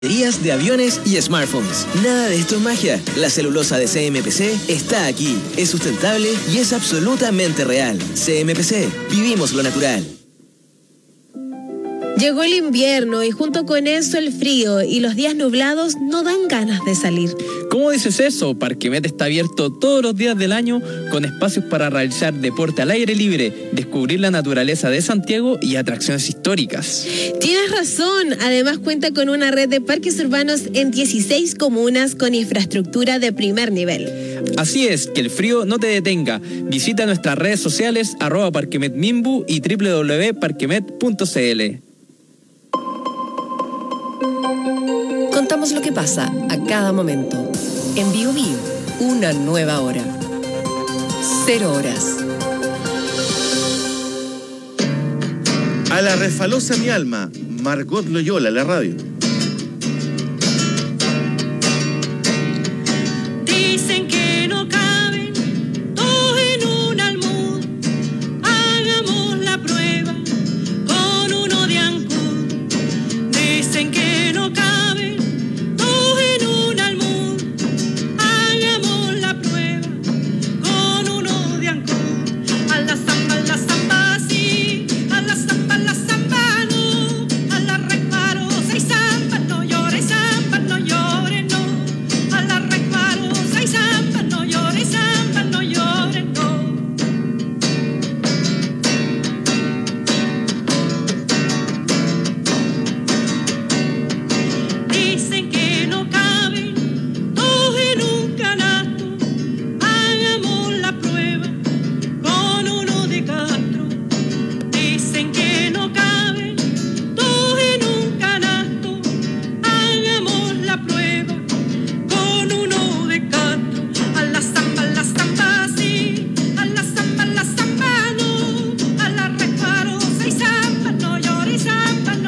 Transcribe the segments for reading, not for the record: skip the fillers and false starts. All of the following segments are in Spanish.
Baterías de aviones y smartphones. Nada de esto es magia. La celulosa de CMPC está aquí. Es sustentable y es absolutamente real. CMPC. Vivimos lo natural. Llegó el invierno y junto con eso el frío y los días nublados no dan ganas de salir. ¿Cómo dices eso? Parquemet está abierto todos los días del año con espacios para realizar deporte al aire libre, descubrir la naturaleza de Santiago y atracciones históricas. Tienes razón. Además cuenta con una red de parques urbanos en 16 comunas con infraestructura de primer nivel. Así es, que el frío no te detenga. Visita nuestras redes sociales @parquemetmimbu y www.parquemet.cl. Contamos lo que pasa a cada momento. En Bio Bio, una nueva hora. 0 horas. A la refalosa mi alma, Margot Loyola, la radio. Dicen que no caben dos en un almud. Hagamos la prueba con uno de Ancud. Dicen que no caben dos en un almud. Hagamos la prueba con uno de Ancud. A la zamba, sí. A la zamba, no. A la resbarosa y zamba, no llores, no. A la resbarosa y zamba, no llores, no. Dicen que no caben dos en un canasto. Hagamos la prueba con uno de Castro. Dicen que no caben dos en un canasto. Hagamos la prueba con uno de Castro. A la zamba, sí. A la zamba, no. A la resbarosa y zamba, no llores, no.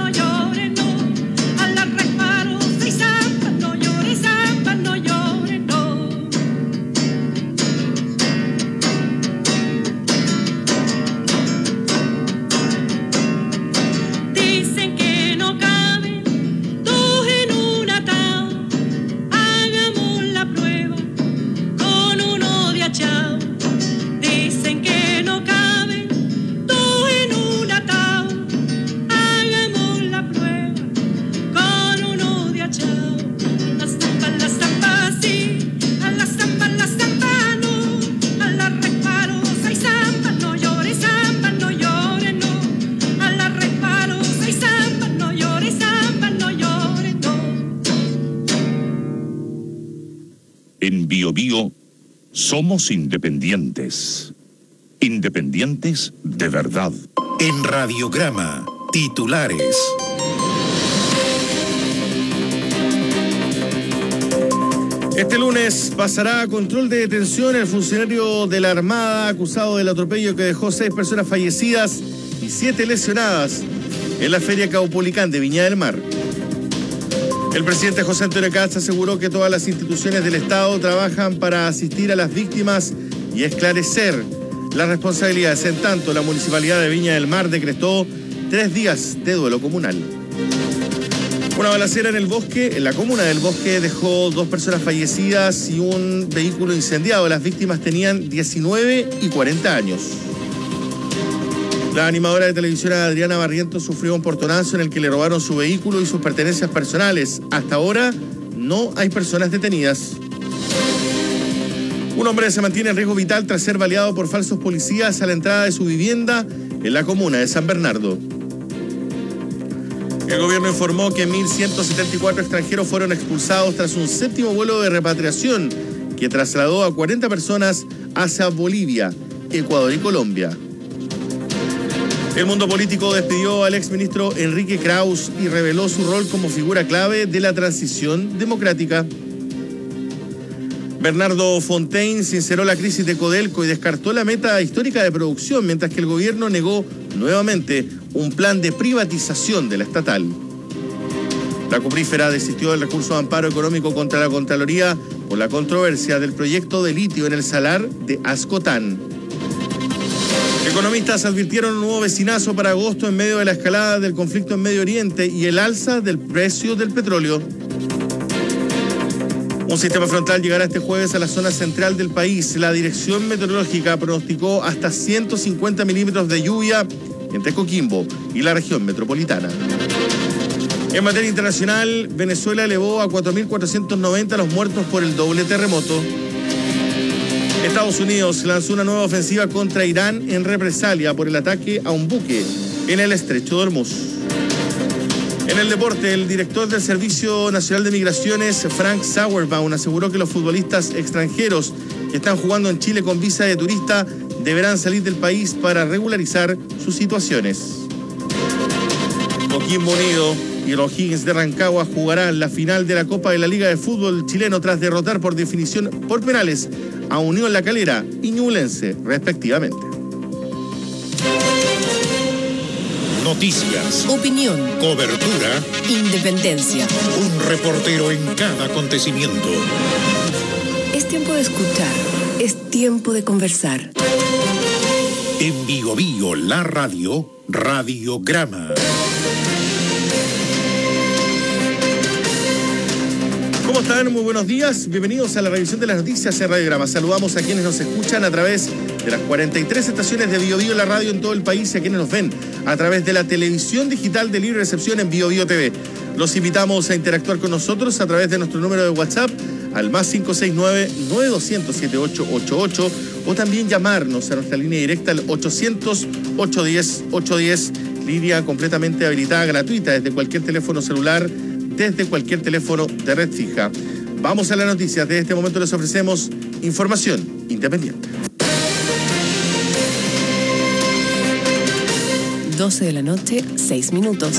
A la resbarosa y zamba, no llores, no. Dicen que no caben dos en un ataúd. Hagamos la prueba con uno de achao. Dicen que no caben dos en un ataúd. Hagamos la prueba con uno de achao. La zamba, sí. A la zamba, no. A la resbarosa y zamba, no llores, no. A la resbarosa y zamba, no llores, no. En Bio Bio somos independientes. Independientes de verdad. En Radiograma, titulares. Este lunes pasará a control de detención el funcionario de la Armada acusado del atropello que dejó 6 personas fallecidas y 7 lesionadas en la Feria Caupolicán de Viña del Mar. El presidente José Antonio Kast aseguró que todas las instituciones del Estado trabajan para asistir a las víctimas y esclarecer las responsabilidades. En tanto, la Municipalidad de Viña del Mar decretó 3 días de duelo comunal. Una balacera en la comuna del Bosque, dejó 2 personas fallecidas y un vehículo incendiado. Las víctimas tenían 19 y 40 años. La animadora de televisión Adriana Barrientos sufrió un portonazo en el que le robaron su vehículo y sus pertenencias personales. Hasta ahora no hay personas detenidas. Un hombre se mantiene en riesgo vital tras ser baleado por falsos policías a la entrada de su vivienda en la comuna de San Bernardo. El gobierno informó que 1.174 extranjeros fueron expulsados tras un 7º vuelo de repatriación que trasladó a 40 personas hacia Bolivia, Ecuador y Colombia. El mundo político despidió al exministro Enrique Kraus y reveló su rol como figura clave de la transición democrática. Bernardo Fontaine sinceró la crisis de Codelco y descartó la meta histórica de producción, mientras que el gobierno negó nuevamente un plan de privatización de la estatal. La cuprífera desistió del recurso de amparo económico contra la Contraloría por la controversia del proyecto de litio en el salar de Ascotán. Economistas advirtieron un nuevo vecinazo para agosto en medio de la escalada del conflicto en Medio Oriente y el alza del precio del petróleo. Un sistema frontal llegará este jueves a la zona central del país. La Dirección Meteorológica pronosticó hasta 150 milímetros de lluvia entre Coquimbo y la región metropolitana. En materia internacional, Venezuela elevó a 4.490 los muertos por el doble terremoto. Estados Unidos lanzó una nueva ofensiva contra Irán en represalia por el ataque a un buque en el estrecho de Hormuz. En el deporte, el director del Servicio Nacional de Migraciones, Frank Sauerbaum, aseguró que los futbolistas extranjeros que están jugando en Chile con visa de turista deberán salir del país para regularizar sus situaciones. Coquimbo Unido y los O'Higgins de Rancagua jugarán la final de la Copa de la Liga de Fútbol chileno tras derrotar por definición por penales a Unión La Calera y Ñublense, respectivamente. Noticias, Opinión, cobertura, independencia. un reportero en cada acontecimiento. Es tiempo de escuchar, es tiempo de conversar. En Bio Bio, la radio, Radiograma. ¿Cómo están? Muy buenos días. Bienvenidos a la revisión de las noticias en Radiograma. Saludamos a quienes nos escuchan a través de las 43 estaciones de Bio Bio, la radio en todo el país, y a quienes nos ven a través de la televisión digital de libre recepción en Bio Bio TV. Los invitamos a interactuar con nosotros a través de nuestro número de WhatsApp al más 569-9200-7888 o también llamarnos a nuestra línea directa al 800-810-810, línea completamente habilitada, gratuita, desde cualquier teléfono celular, desde cualquier teléfono de red fija. Vamos a las noticias. Desde este momento les ofrecemos información independiente. 12 de la noche, 6 minutos.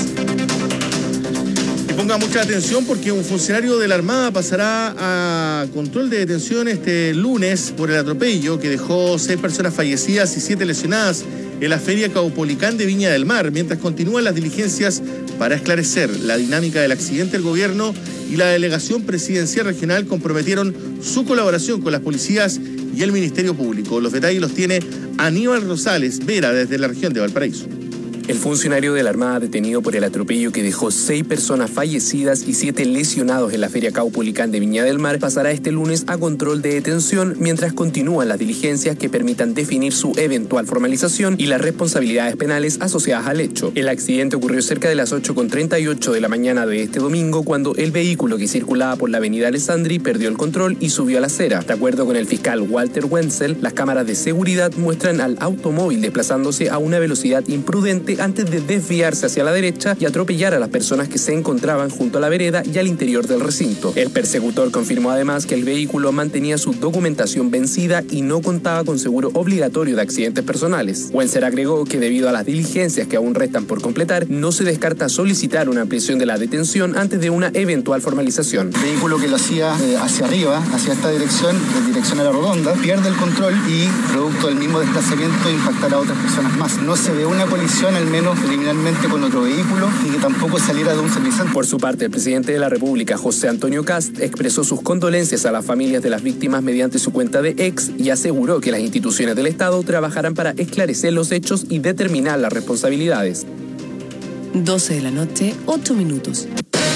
Y ponga mucha atención porque un funcionario de la Armada pasará a control de detención este lunes por el atropello que dejó 6 personas fallecidas y 7 lesionadas en la Feria Caupolicán de Viña del Mar. Mientras continúan las diligencias para esclarecer la dinámica del accidente, el gobierno y la delegación presidencial regional comprometieron su colaboración con las policías y el Ministerio Público. Los detalles los tiene Aníbal Rosales Vera desde la región de Valparaíso. El funcionario de la Armada detenido por el atropello que dejó 6 personas fallecidas y 7 lesionados en la Feria Caupolicán de Viña del Mar pasará este lunes a control de detención mientras continúan las diligencias que permitan definir su eventual formalización y las responsabilidades penales asociadas al hecho. El accidente ocurrió cerca de las 8:38 de la mañana de este domingo cuando el vehículo que circulaba por la avenida Alessandri perdió el control y subió a la acera. De acuerdo con el fiscal Walter Wenzel, las cámaras de seguridad muestran al automóvil desplazándose a una velocidad imprudente antes de desviarse hacia la derecha y atropellar a las personas que se encontraban junto a la vereda y al interior del recinto. El persecutor confirmó además que el vehículo mantenía su documentación vencida y no contaba con seguro obligatorio de accidentes personales. Wenzel agregó que debido a las diligencias que aún restan por completar, no se descarta solicitar una ampliación de la detención antes de una eventual formalización. El vehículo que lo hacía hacia arriba, hacia esta dirección, en dirección a la rotonda, pierde el control y, producto del mismo desplazamiento, impactará a otras personas más. No se ve una colisión al menos preliminarmente con otro vehículo y que tampoco saliera de un servicio. Por su parte, el presidente de la República, José Antonio Kast, expresó sus condolencias a las familias de las víctimas mediante su cuenta de X y aseguró que las instituciones del Estado trabajarán para esclarecer los hechos y determinar las responsabilidades. 12 de la noche, 8 minutos.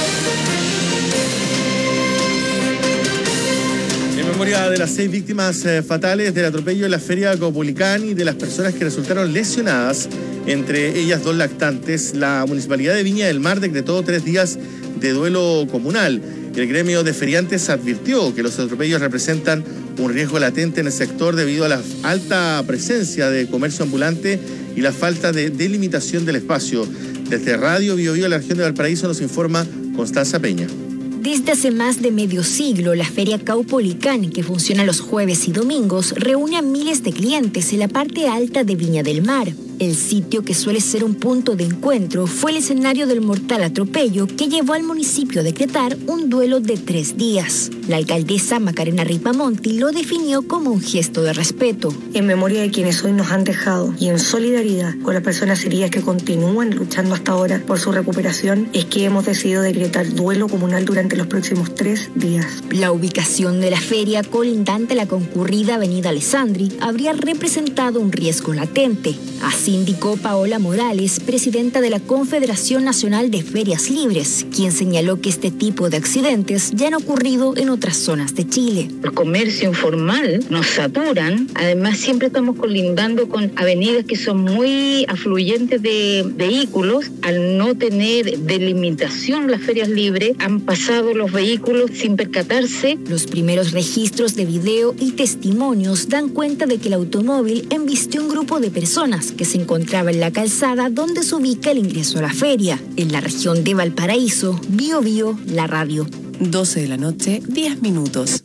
En memoria de las 6 víctimas fatales del atropello en la Feria Caupolicán y de las personas que resultaron lesionadas, entre ellas 2 lactantes, la Municipalidad de Viña del Mar decretó 3 días de duelo comunal. El gremio de feriantes advirtió que los atropellos representan un riesgo latente en el sector debido a la alta presencia de comercio ambulante y la falta de delimitación del espacio. Desde Radio Bio Bio, la región de Valparaíso, nos informa Constanza Peña. Desde hace más de medio siglo, la Feria Caupolicán, que funciona los jueves y domingos, reúne a miles de clientes en la parte alta de Viña del Mar. El sitio, que suele ser un punto de encuentro, fue el escenario del mortal atropello que llevó al municipio a decretar un duelo de 3 días. La alcaldesa Macarena Ripamonti lo definió como un gesto de respeto. En memoria de quienes hoy nos han dejado y en solidaridad con las personas heridas que continúan luchando hasta ahora por su recuperación, es que hemos decidido decretar duelo comunal durante los próximos 3 días. La ubicación de la feria, colindante a la concurrida avenida Alessandri, habría representado un riesgo latente. Así indicó Paola Morales, presidenta de la Confederación Nacional de Ferias Libres, quien señaló que este tipo de accidentes ya han ocurrido en otras zonas de Chile. El comercio informal nos saturan, además siempre estamos colindando con avenidas que son muy afluyentes de vehículos. Al no tener delimitación las ferias libres, han pasado los vehículos sin percatarse. Los primeros registros de video y testimonios dan cuenta de que el automóvil embistió un grupo de personas que se encontraba en la calzada donde se ubica el ingreso a la feria. En la región de Valparaíso, Bío Bío, la radio. 12 de la noche, 10 minutos.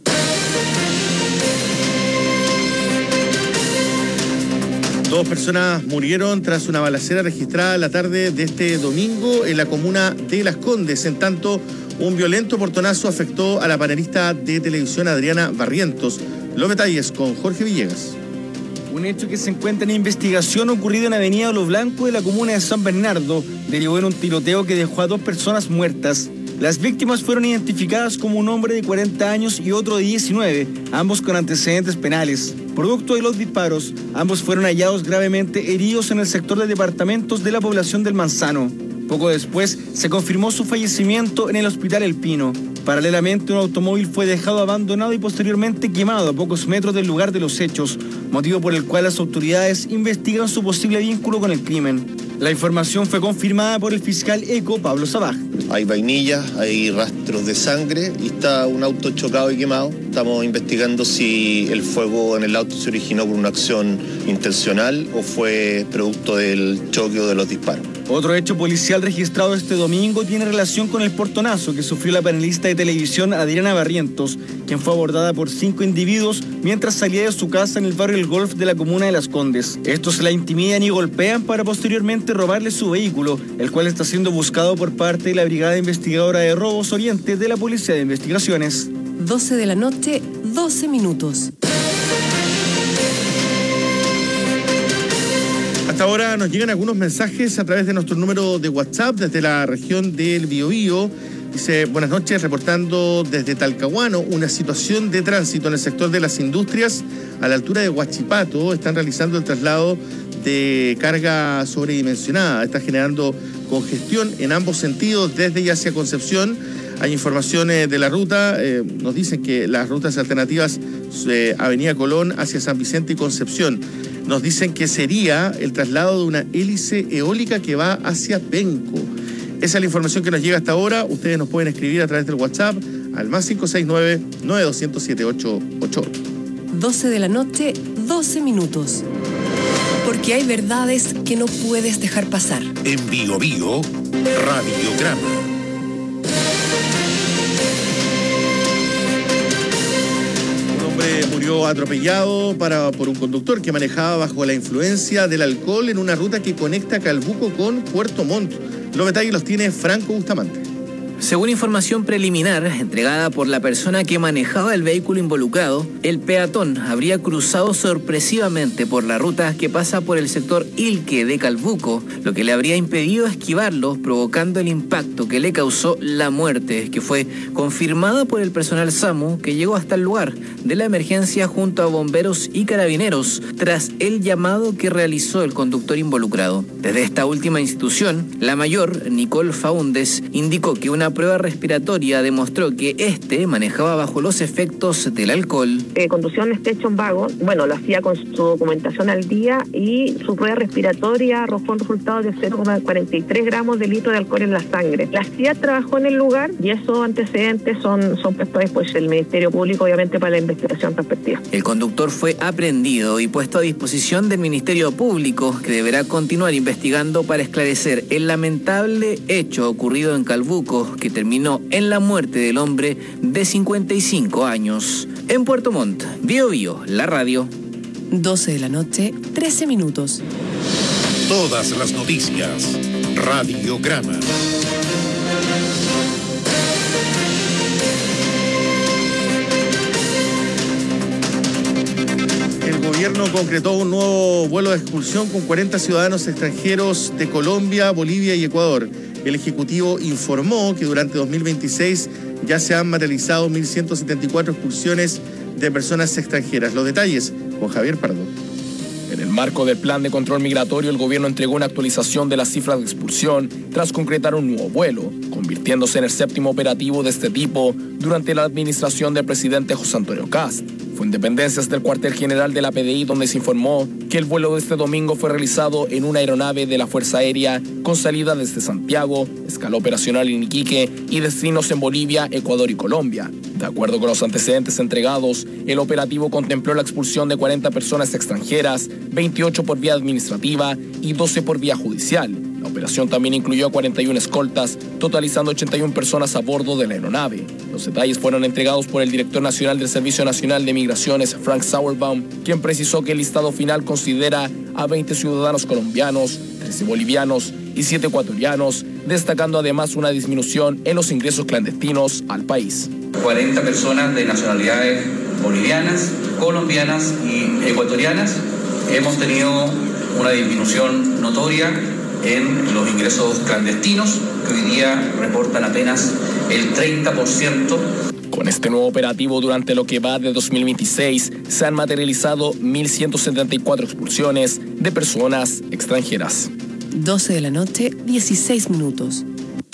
Dos personas murieron tras una balacera registrada la tarde de este domingo en la comuna de Las Condes. En tanto, un violento portonazo afectó a la panelista de televisión Adriana Barrientos. Los detalles con Jorge Villegas. Un hecho que se encuentra en investigación ocurrido en Avenida Lo Blanco de la comuna de San Bernardo derivó en un tiroteo que dejó a 2 personas muertas. Las víctimas fueron identificadas como un hombre de 40 años y otro de 19, ambos con antecedentes penales. Producto de los disparos, ambos fueron hallados gravemente heridos en el sector de departamentos de la población del Manzano. Poco después se confirmó su fallecimiento en el Hospital El Pino. Paralelamente, un automóvil fue dejado abandonado y posteriormente quemado a pocos metros del lugar de los hechos, motivo por el cual las autoridades investigan su posible vínculo con el crimen. La información fue confirmada por el fiscal ECO, Pablo Sabaj. Hay vainillas, hay rastros de sangre y está un auto chocado y quemado. Estamos investigando si el fuego en el auto se originó por una acción intencional o fue producto del choque o de los disparos. Otro hecho policial registrado este domingo tiene relación con el portonazo que sufrió la panelista de televisión Adriana Barrientos, quien fue abordada por 5 individuos mientras salía de su casa en el barrio El Golf de la comuna de Las Condes. Estos la intimidan y golpean para posteriormente robarle su vehículo, el cual está siendo buscado por parte de la Brigada Investigadora de Robos Oriente de la Policía de Investigaciones. 12 de la noche, 12 minutos. Hasta ahora nos llegan algunos mensajes a través de nuestro número de WhatsApp desde la región del Biobío. Dice, buenas noches, reportando desde Talcahuano una situación de tránsito en el sector de las industrias a la altura de Huachipato. Están realizando el traslado de carga sobredimensionada. Está generando congestión en ambos sentidos desde y hacia Concepción. Hay informaciones de la ruta, nos dicen que las rutas alternativas Avenida Colón hacia San Vicente y Concepción. Nos dicen que sería el traslado de una hélice eólica que va hacia Penco. Esa es la información que nos llega hasta ahora. Ustedes nos pueden escribir a través del WhatsApp al más 569-9200-7888. 12 de la noche, 12 minutos. Porque hay verdades que no puedes dejar pasar. En Bío Bío, Radiograma. Murió atropellado por un conductor que manejaba bajo la influencia del alcohol en una ruta que conecta Calbuco con Puerto Montt. Los detalles los tiene Franco Bustamante. Según información preliminar entregada por la persona que manejaba el vehículo involucrado, el peatón habría cruzado sorpresivamente por la ruta que pasa por el sector Ilque de Calbuco, lo que le habría impedido esquivarlo, provocando el impacto que le causó la muerte, que fue confirmada por el personal SAMU que llegó hasta el lugar de la emergencia junto a bomberos y carabineros, tras el llamado que realizó el conductor involucrado. Desde esta última institución, la mayor, Nicole Faúndez, indicó que una prueba respiratoria demostró que este manejaba bajo los efectos del alcohol. Conducía un station vago, bueno, lo hacía con su documentación al día y su prueba respiratoria arrojó un resultado de 0,43 gramos de litro de alcohol en la sangre. La CIA trabajó en el lugar y esos antecedentes son puestos después del Ministerio Público, obviamente, para la investigación respectiva. El conductor fue aprehendido y puesto a disposición del Ministerio Público, que deberá continuar investigando para esclarecer el lamentable hecho ocurrido en Calbuco, que terminó en la muerte del hombre de 55 años. En Puerto Montt, Bío Bío, la radio. 12 de la noche, 13 minutos. Todas las noticias. Radiograma. El gobierno concretó un nuevo vuelo de expulsión con 40 ciudadanos extranjeros de Colombia, Bolivia y Ecuador. El Ejecutivo informó que durante 2026 ya se han materializado 1.174 expulsiones de personas extranjeras. Los detalles con Javier Pardo. En el marco del plan de control migratorio, el gobierno entregó una actualización de las cifras de expulsión tras concretar un nuevo vuelo, convirtiéndose en el 7º operativo de este tipo durante la administración del presidente José Antonio Kast. Fue en dependencias del cuartel general de la PDI donde se informó que el vuelo de este domingo fue realizado en una aeronave de la Fuerza Aérea con salida desde Santiago, escala operacional en Iquique y destinos en Bolivia, Ecuador y Colombia. De acuerdo con los antecedentes entregados, el operativo contempló la expulsión de 40 personas extranjeras, 28 por vía administrativa y 12 por vía judicial. La operación también incluyó a 41 escoltas, totalizando 81 personas a bordo de la aeronave. Los detalles fueron entregados por el director nacional del Servicio Nacional de Migraciones, Frank Sauerbaum, quien precisó que el listado final considera a 20 ciudadanos colombianos, 13 bolivianos y 7 ecuatorianos, destacando además una disminución en los ingresos clandestinos al país. 40 personas de nacionalidades bolivianas, colombianas y ecuatorianas. Hemos tenido una disminución notoria en los ingresos clandestinos, que hoy día reportan apenas el 30%. Con este nuevo operativo durante lo que va de 2026, se han materializado 1.174 expulsiones de personas extranjeras. 12 de la noche, 16 minutos.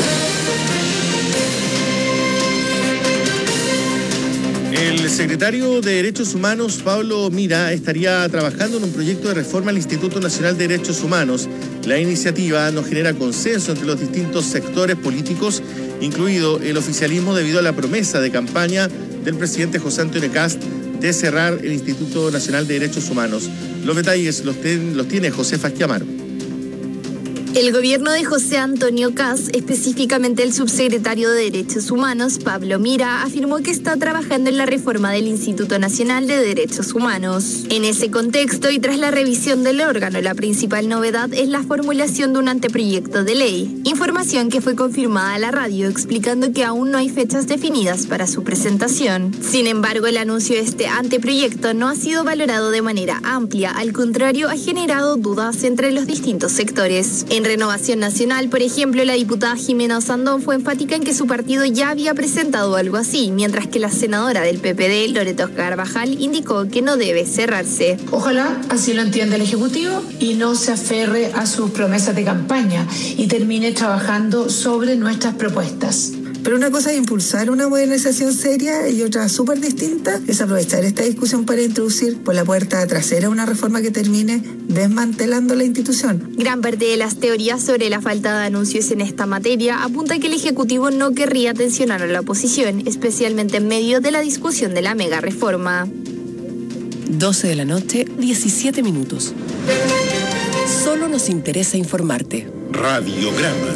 El secretario de Derechos Humanos, Pablo Mira, estaría trabajando en un proyecto de reforma al Instituto Nacional de Derechos Humanos. La iniciativa no genera consenso entre los distintos sectores políticos, incluido el oficialismo, debido a la promesa de campaña del presidente José Antonio Kast de cerrar el Instituto Nacional de Derechos Humanos. Los detalles los tiene Josefa Esquiamaro. El gobierno de José Antonio Kast, específicamente el subsecretario de Derechos Humanos, Pablo Mira, afirmó que está trabajando en la reforma del Instituto Nacional de Derechos Humanos. En ese contexto y tras la revisión del órgano, la principal novedad es la formulación de un anteproyecto de ley, información que fue confirmada a la radio explicando que aún no hay fechas definidas para su presentación. Sin embargo, el anuncio de este anteproyecto no ha sido valorado de manera amplia, al contrario, ha generado dudas entre los distintos sectores. En Renovación Nacional, por ejemplo, la diputada Jimena Osandón fue enfática en que su partido ya había presentado algo así, mientras que la senadora del PPD, Loreto Carvajal, indicó que no debe cerrarse. Ojalá así lo entienda el Ejecutivo y no se aferre a sus promesas de campaña y termine trabajando sobre nuestras propuestas. Pero una cosa es impulsar una modernización seria y otra súper distinta es aprovechar esta discusión para introducir por la puerta trasera una reforma que termine desmantelando la institución. Gran parte de las teorías sobre la falta de anuncios en esta materia apunta que el Ejecutivo no querría tensionar a la oposición, especialmente en medio de la discusión de la mega reforma. 12 de la noche, 17 minutos. Solo nos interesa informarte. Radiograma.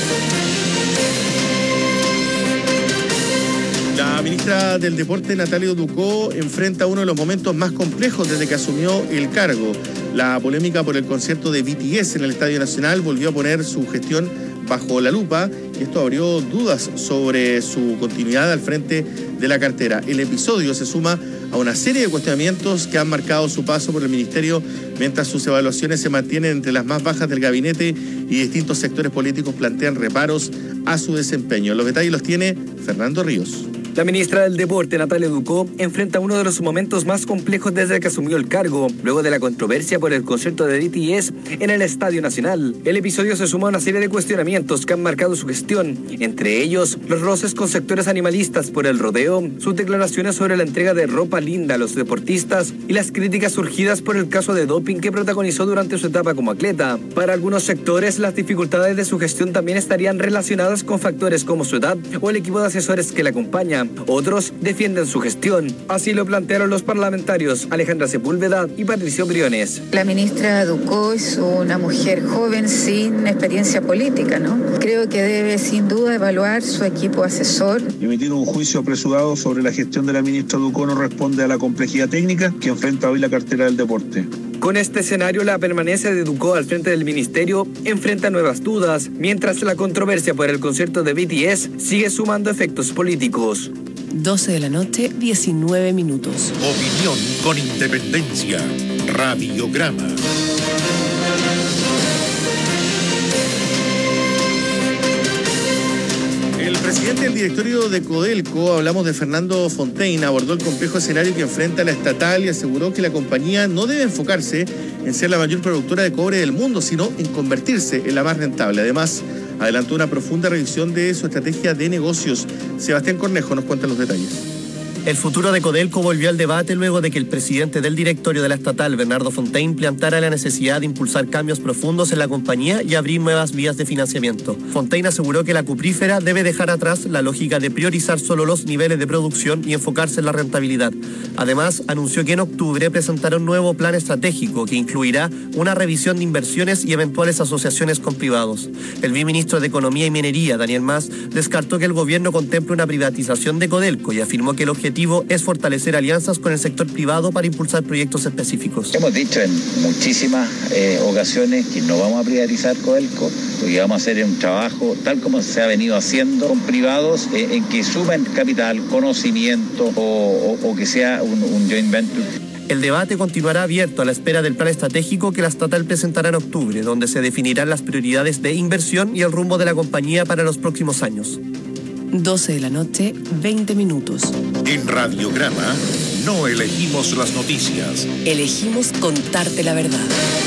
La ministra del Deporte, Natalia Ducó, enfrenta uno de los momentos más complejos desde que asumió el cargo. La polémica por el concierto de BTS en el Estadio Nacional volvió a poner su gestión bajo la lupa y esto abrió dudas sobre su continuidad al frente de la cartera. El episodio se suma a una serie de cuestionamientos que han marcado su paso por el ministerio, mientras sus evaluaciones se mantienen entre las más bajas del gabinete y distintos sectores políticos plantean reparos a su desempeño. Los detalles los tiene Fernando Ríos. La ministra del Deporte, Natalia Ducó, enfrenta uno de los momentos más complejos desde que asumió el cargo, luego de la controversia por el concierto de BTS en el Estadio Nacional. El episodio se suma a una serie de cuestionamientos que han marcado su gestión, entre ellos los roces con sectores animalistas por el rodeo, sus declaraciones sobre la entrega de ropa linda a los deportistas y las críticas surgidas por el caso de doping que protagonizó durante su etapa como atleta. Para algunos sectores, las dificultades de su gestión también estarían relacionadas con factores como su edad o el equipo de asesores que la acompaña. Otros defienden su gestión. Así lo plantearon los parlamentarios Alejandra Sepúlveda y Patricio Briones. La ministra Ducó es una mujer joven sin experiencia política, ¿no? Creo que debe sin duda evaluar su equipo asesor. Emitir un juicio apresurado sobre la gestión de la ministra Ducó no responde a la complejidad técnica que enfrenta hoy la cartera del deporte. Con este escenario, la permanencia de Ducó al frente del ministerio enfrenta nuevas dudas, mientras la controversia por el concierto de BTS sigue sumando efectos políticos. 12 de la noche, 19 minutos. Opinión con independencia. Radiograma. El presidente del directorio de Codelco, hablamos de Fernando Fontaine, abordó el complejo escenario que enfrenta la estatal y aseguró que la compañía no debe enfocarse en ser la mayor productora de cobre del mundo, sino en convertirse en la más rentable. Además, adelantó una profunda revisión de su estrategia de negocios. Sebastián Cornejo nos cuenta los detalles. El futuro de Codelco volvió al debate luego de que el presidente del directorio de la estatal, Bernardo Fontaine, planteara la necesidad de impulsar cambios profundos en la compañía y abrir nuevas vías de financiamiento. Fontaine aseguró que la cuprífera debe dejar atrás la lógica de priorizar solo los niveles de producción y enfocarse en la rentabilidad. Además, anunció que en octubre presentará un nuevo plan estratégico que incluirá una revisión de inversiones y eventuales asociaciones con privados. El viceministro de Economía y Minería, Daniel Mas, descartó que el gobierno contemple una privatización de Codelco y afirmó que el objetivo es fortalecer alianzas con el sector privado para impulsar proyectos específicos. Hemos dicho en muchísimas ocasiones que no vamos a privatizar Codelco, lo que vamos a hacer es un trabajo tal como se ha venido haciendo con privados en que sumen capital, conocimiento o que sea un joint venture. El debate continuará abierto a la espera del plan estratégico que la estatal presentará en octubre, donde se definirán las prioridades de inversión y el rumbo de la compañía para los próximos años. 12 de la noche, 20 minutos. En Radiograma no elegimos las noticias. Elegimos contarte la verdad.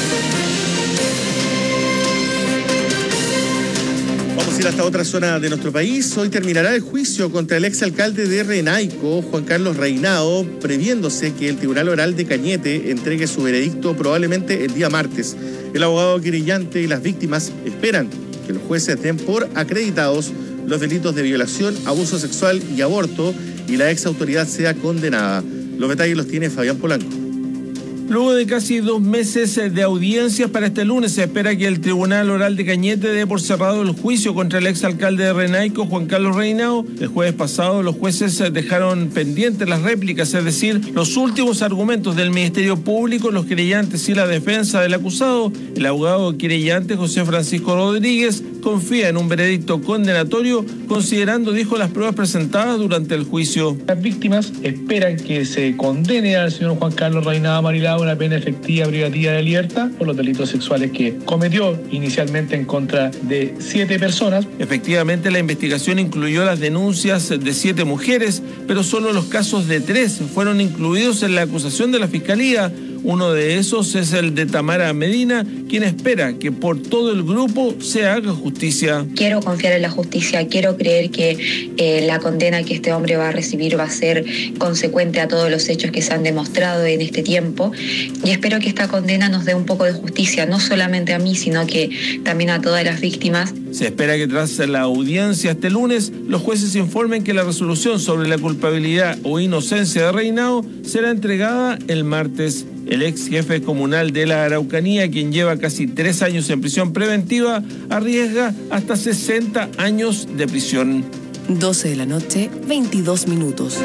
Vamos a ir hasta otra zona de nuestro país. Hoy terminará el juicio contra el exalcalde de Renaico, Juan Carlos Reinao, previéndose que el Tribunal Oral de Cañete entregue su veredicto probablemente el día martes. El abogado querellante y las víctimas esperan que los jueces den por acreditados los delitos de violación, abuso sexual y aborto, y la ex autoridad sea condenada. Los detalles los tiene Fabián Polanco. Luego de casi 2 meses de audiencias, para este lunes se espera que el Tribunal Oral de Cañete dé por cerrado el juicio contra el exalcalde de Renaico, Juan Carlos Reinao. El jueves pasado los jueces dejaron pendientes las réplicas, es decir, los últimos argumentos del Ministerio Público, los querellantes y la defensa del acusado. El abogado querellante José Francisco Rodríguez confía en un veredicto condenatorio, considerando, dijo, las pruebas presentadas durante el juicio. Las víctimas esperan que se condene al señor Juan Carlos Reinao Marilao una pena efectiva privativa de libertad por los delitos sexuales que cometió inicialmente en contra de 7 personas. Efectivamente, la investigación incluyó las denuncias de 7 mujeres, pero solo los casos de 3 fueron incluidos en la acusación de la Fiscalía. Uno de esos es el de Tamara Medina, quien espera que por todo el grupo se haga justicia. Quiero confiar en la justicia, quiero creer que la condena que este hombre va a recibir va a ser consecuente a todos los hechos que se han demostrado en este tiempo, y espero que esta condena nos dé un poco de justicia, no solamente a mí, sino que también a todas las víctimas. Se espera que tras la audiencia este lunes, los jueces informen que la resolución sobre la culpabilidad o inocencia de Reinao será entregada el martes. El ex jefe comunal de la Araucanía, quien lleva casi 3 años en prisión preventiva, arriesga hasta 60 años de prisión. 12 de la noche, 22 minutos.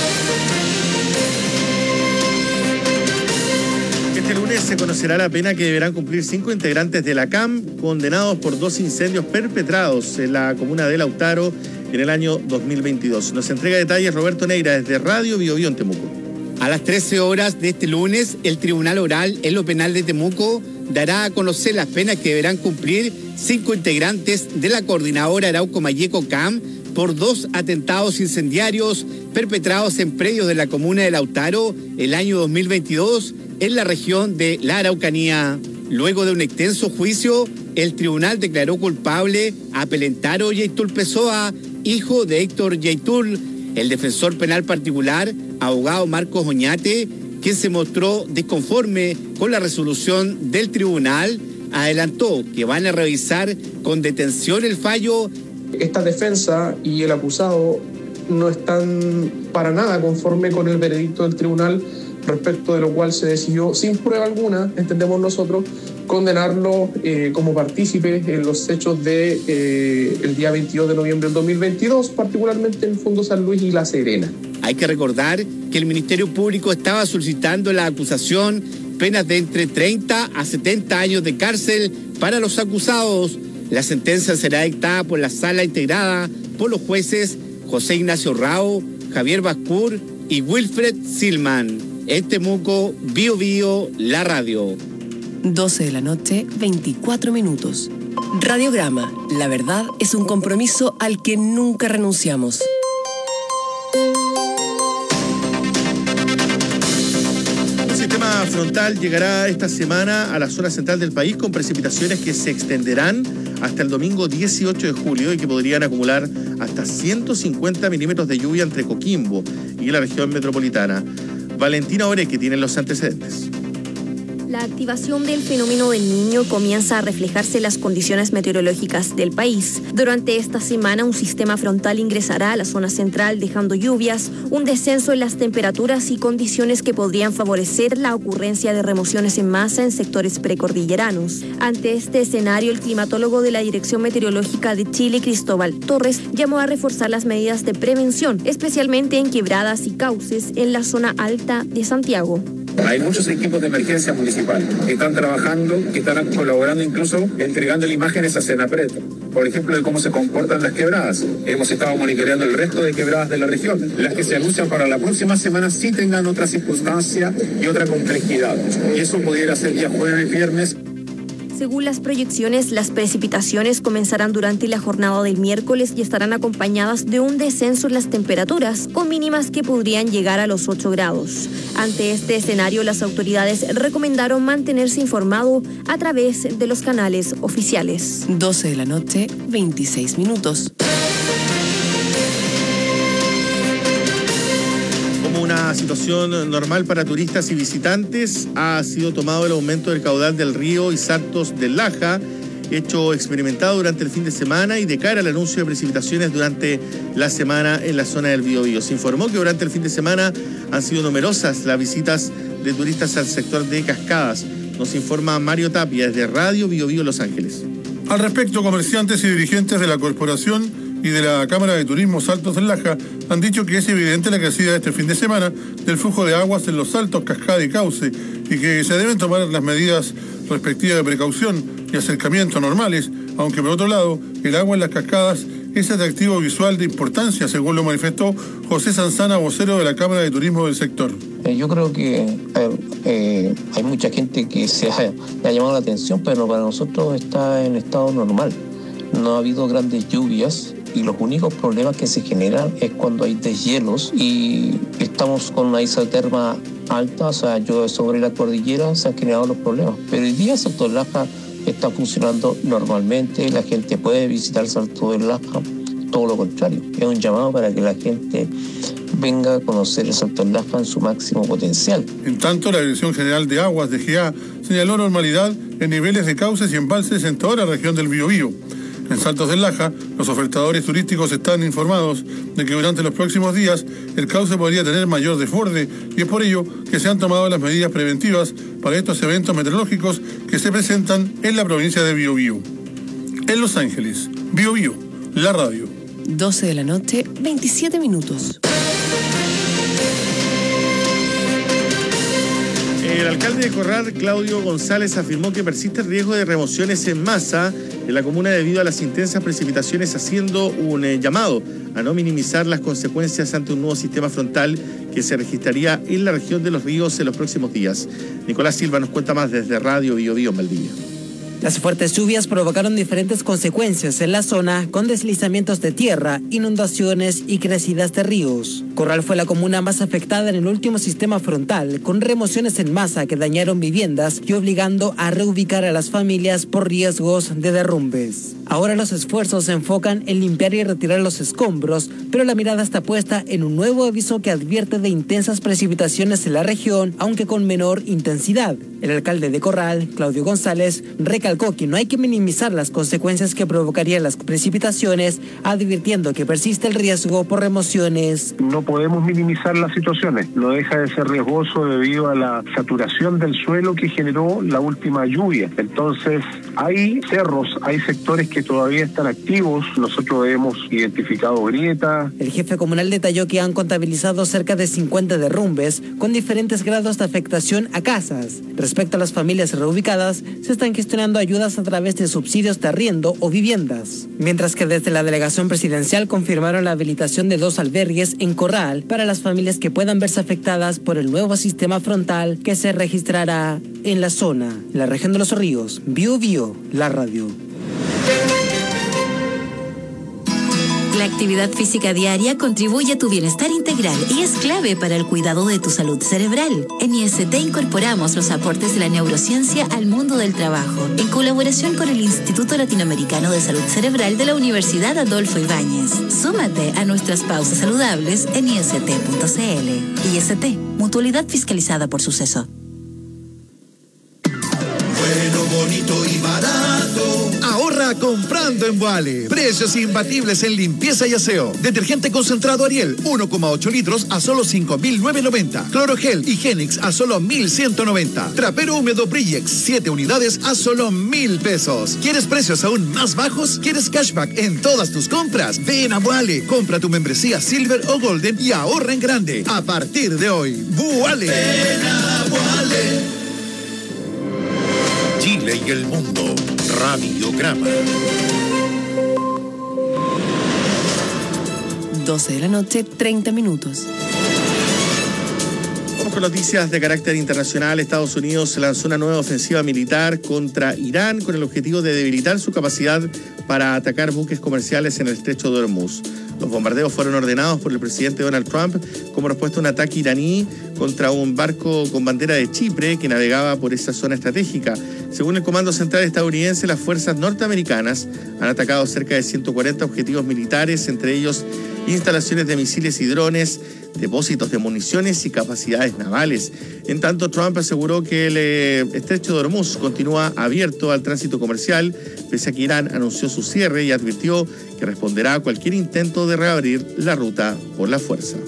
Este lunes se conocerá la pena que deberán cumplir 5 integrantes de la CAM, condenados por 2 incendios perpetrados en la comuna de Lautaro en el año 2022. Nos entrega detalles Roberto Neira desde Radio Biobío en Temuco. A las 13 horas de este lunes, el Tribunal Oral en lo Penal de Temuco dará a conocer las penas que deberán cumplir 5 integrantes de la coordinadora Arauco Mayeco CAM por 2 atentados incendiarios perpetrados en predios de la comuna de Lautaro el año 2022 en la región de la Araucanía. Luego de un extenso juicio, el tribunal declaró culpable a Pelentaro Yaitul Pessoa, hijo de Héctor Yaitul. El defensor penal particular, abogado Marcos Oñate, quien se mostró desconforme con la resolución del tribunal, adelantó que van a revisar con detención el fallo. Esta defensa y el acusado no están para nada conforme con el veredicto del tribunal, respecto de lo cual se decidió sin prueba alguna, entendemos nosotros, condenarlo como partícipe en los hechos de el día 22 de noviembre del 2022, particularmente en el Fondo San Luis y La Serena. Hay que recordar que el Ministerio Público estaba solicitando la acusación penas de entre 30 a 70 años de cárcel para los acusados. La sentencia será dictada por la sala integrada por los jueces José Ignacio Rao, Javier Bascur y Wilfred Silman. En Temuco, Bio Bio, la radio. 12 de la noche, 24 minutos. Radiograma. La verdad es un compromiso al que nunca renunciamos. Un sistema frontal llegará esta semana a la zona central del país con precipitaciones que se extenderán hasta el domingo 18 de julio y que podrían acumular hasta 150 milímetros de lluvia entre Coquimbo y la región metropolitana. Valentina Oreque tiene los antecedentes. La activación del fenómeno del Niño comienza a reflejarse en las condiciones meteorológicas del país. Durante esta semana, un sistema frontal ingresará a la zona central dejando lluvias, un descenso en las temperaturas y condiciones que podrían favorecer la ocurrencia de remociones en masa en sectores precordilleranos. Ante este escenario, el climatólogo de la Dirección Meteorológica de Chile, Cristóbal Torres, llamó a reforzar las medidas de prevención, especialmente en quebradas y cauces en la zona alta de Santiago. Hay muchos equipos de emergencia municipal que están trabajando, que están colaborando, incluso entregando imágenes a Senapred, por ejemplo, de cómo se comportan las quebradas. Hemos estado monitoreando el resto de quebradas de la región. Las que se anuncian para la próxima semana sí tengan otra circunstancia y otra complejidad. Y eso pudiera ser día jueves y viernes. Según las proyecciones, las precipitaciones comenzarán durante la jornada del miércoles y estarán acompañadas de un descenso en las temperaturas, con mínimas que podrían llegar a los 8 grados. Ante este escenario, las autoridades recomendaron mantenerse informado a través de los canales oficiales. 12 de la noche, 26 minutos. Una situación normal para turistas y visitantes, ha sido tomado el aumento del caudal del río y Saltos del Laja, hecho experimentado durante el fin de semana y de cara al anuncio de precipitaciones durante la semana en la zona del Biobío. Se informó que durante el fin de semana han sido numerosas las visitas de turistas al sector de Cascadas. Nos informa Mario Tapia desde Radio Biobío Los Ángeles. Al respecto, comerciantes y dirigentes de la corporación y de la Cámara de Turismo Saltos del Laja han dicho que es evidente la crecida este fin de semana del flujo de aguas en los saltos, cascada y cauce y que se deben tomar las medidas respectivas de precaución y acercamiento normales, aunque por otro lado el agua en las cascadas es atractivo visual de importancia, según lo manifestó José Sanzana, vocero de la Cámara de Turismo del sector. Yo creo que hay mucha gente que le ha llamado la atención, pero para nosotros está en estado normal. No ha habido grandes lluvias y los únicos problemas que se generan es cuando hay deshielos y estamos con una isoterma alta, o sea, llueve sobre la cordillera, se han generado los problemas. Pero hoy día Salto del Laja está funcionando normalmente, la gente puede visitar Salto del Laja, todo lo contrario. Es un llamado para que la gente venga a conocer el Salto del Laja en su máximo potencial. En tanto, la Dirección General de Aguas, DGA, señaló normalidad en niveles de cauces y embalses en toda la región del Biobío. En Saltos del Laja, los ofertadores turísticos están informados de que durante los próximos días el cauce podría tener mayor desborde y es por ello que se han tomado las medidas preventivas para estos eventos meteorológicos que se presentan en la provincia de Biobío. En Los Ángeles, Biobío, la radio. 12 de la noche, 27 minutos. El alcalde de Corral, Claudio González, afirmó que persiste el riesgo de remociones en masa en la comuna debido a las intensas precipitaciones, haciendo un llamado a no minimizar las consecuencias ante un nuevo sistema frontal que se registraría en la región de Los Ríos en los próximos días. Nicolás Silva nos cuenta más desde Radio Biobío en Valdivia. Las fuertes lluvias provocaron diferentes consecuencias en la zona, con deslizamientos de tierra, inundaciones y crecidas de ríos. Corral fue la comuna más afectada en el último sistema frontal, con remociones en masa que dañaron viviendas y obligando a reubicar a las familias por riesgos de derrumbes. Ahora los esfuerzos se enfocan en limpiar y retirar los escombros, pero la mirada está puesta en un nuevo aviso que advierte de intensas precipitaciones en la región, aunque con menor intensidad. El alcalde de Corral, Claudio González, recalcó que no hay que minimizar las consecuencias que provocarían las precipitaciones, advirtiendo que persiste el riesgo por remociones. No podemos minimizar las situaciones, no deja de ser riesgoso debido a la saturación del suelo que generó la última lluvia. Entonces, hay cerros, hay sectores que todavía están activos, nosotros hemos identificado grietas. El jefe comunal detalló que han contabilizado cerca de 50 derrumbes con diferentes grados de afectación a casas. Respecto a las familias reubicadas, se están gestionando ayudas a través de subsidios de arriendo o viviendas. Mientras que desde la delegación presidencial confirmaron la habilitación de 2 albergues en Corral para las familias que puedan verse afectadas por el nuevo sistema frontal que se registrará en la zona, en la región de Los Ríos. Biobío, la radio. actividad física diaria contribuye a tu bienestar integral y es clave para el cuidado de tu salud cerebral. En IST incorporamos los aportes de la neurociencia al mundo del trabajo, en colaboración con el Instituto Latinoamericano de Salud Cerebral de la Universidad Adolfo Ibáñez. Súmate a nuestras pausas saludables en ist.cl. IST, mutualidad fiscalizada por Suceso. Bueno, bonito y barato. Ahorra comprando en Vuale. Precios imbatibles en limpieza y aseo. Detergente concentrado Ariel, 1,8 litros a solo 5.990. Clorogel y Genix a solo 1.190. Trapero húmedo Brillex, 7 unidades a solo 1.000 pesos. ¿Quieres precios aún más bajos? ¿Quieres cashback en todas tus compras? Ven a Vuale. Compra tu membresía Silver o Golden y ahorra en grande. A partir de hoy, Vuale. Ven a Vuale. Chile y el mundo. Radiograma. 12 de la noche, 30 minutos. Vamos con noticias de carácter internacional. Estados Unidos lanzó una nueva ofensiva militar contra Irán con el objetivo de debilitar su capacidad para atacar buques comerciales en el estrecho de Hormuz. Los bombardeos fueron ordenados por el presidente Donald Trump como respuesta a un ataque iraní contra un barco con bandera de Chipre que navegaba por esa zona estratégica. Según el Comando Central estadounidense, las fuerzas norteamericanas han atacado cerca de 140 objetivos militares, entre ellos instalaciones de misiles y drones, depósitos de municiones y capacidades navales. En tanto, Trump aseguró que el estrecho de Hormuz continúa abierto al tránsito comercial, pese a que Irán anunció su cierre y advirtió que responderá a cualquier intento de reabrir la ruta por la fuerza.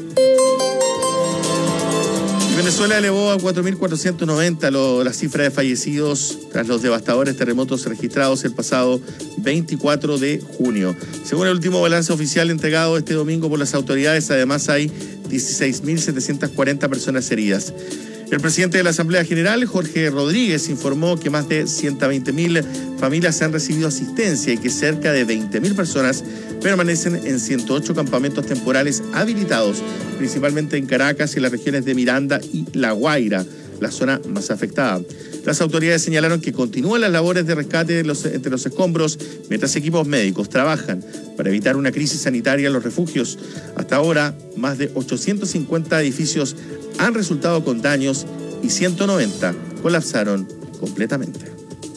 Venezuela elevó a 4.490 la cifra de fallecidos tras los devastadores terremotos registrados el pasado 24 de junio. Según el último balance oficial entregado este domingo por las autoridades, además hay 16.740 personas heridas. El presidente de la Asamblea General, Jorge Rodríguez, informó que más de 120.000 familias han recibido asistencia y que cerca de 20.000 personas permanecen en 108 campamentos temporales habilitados, principalmente en Caracas y en las regiones de Miranda y La Guaira, la zona más afectada. Las autoridades señalaron que continúan las labores de rescate entre los escombros, mientras equipos médicos trabajan para evitar una crisis sanitaria en los refugios. Hasta ahora, más de 850 edificios han resultado con daños y 190 colapsaron completamente.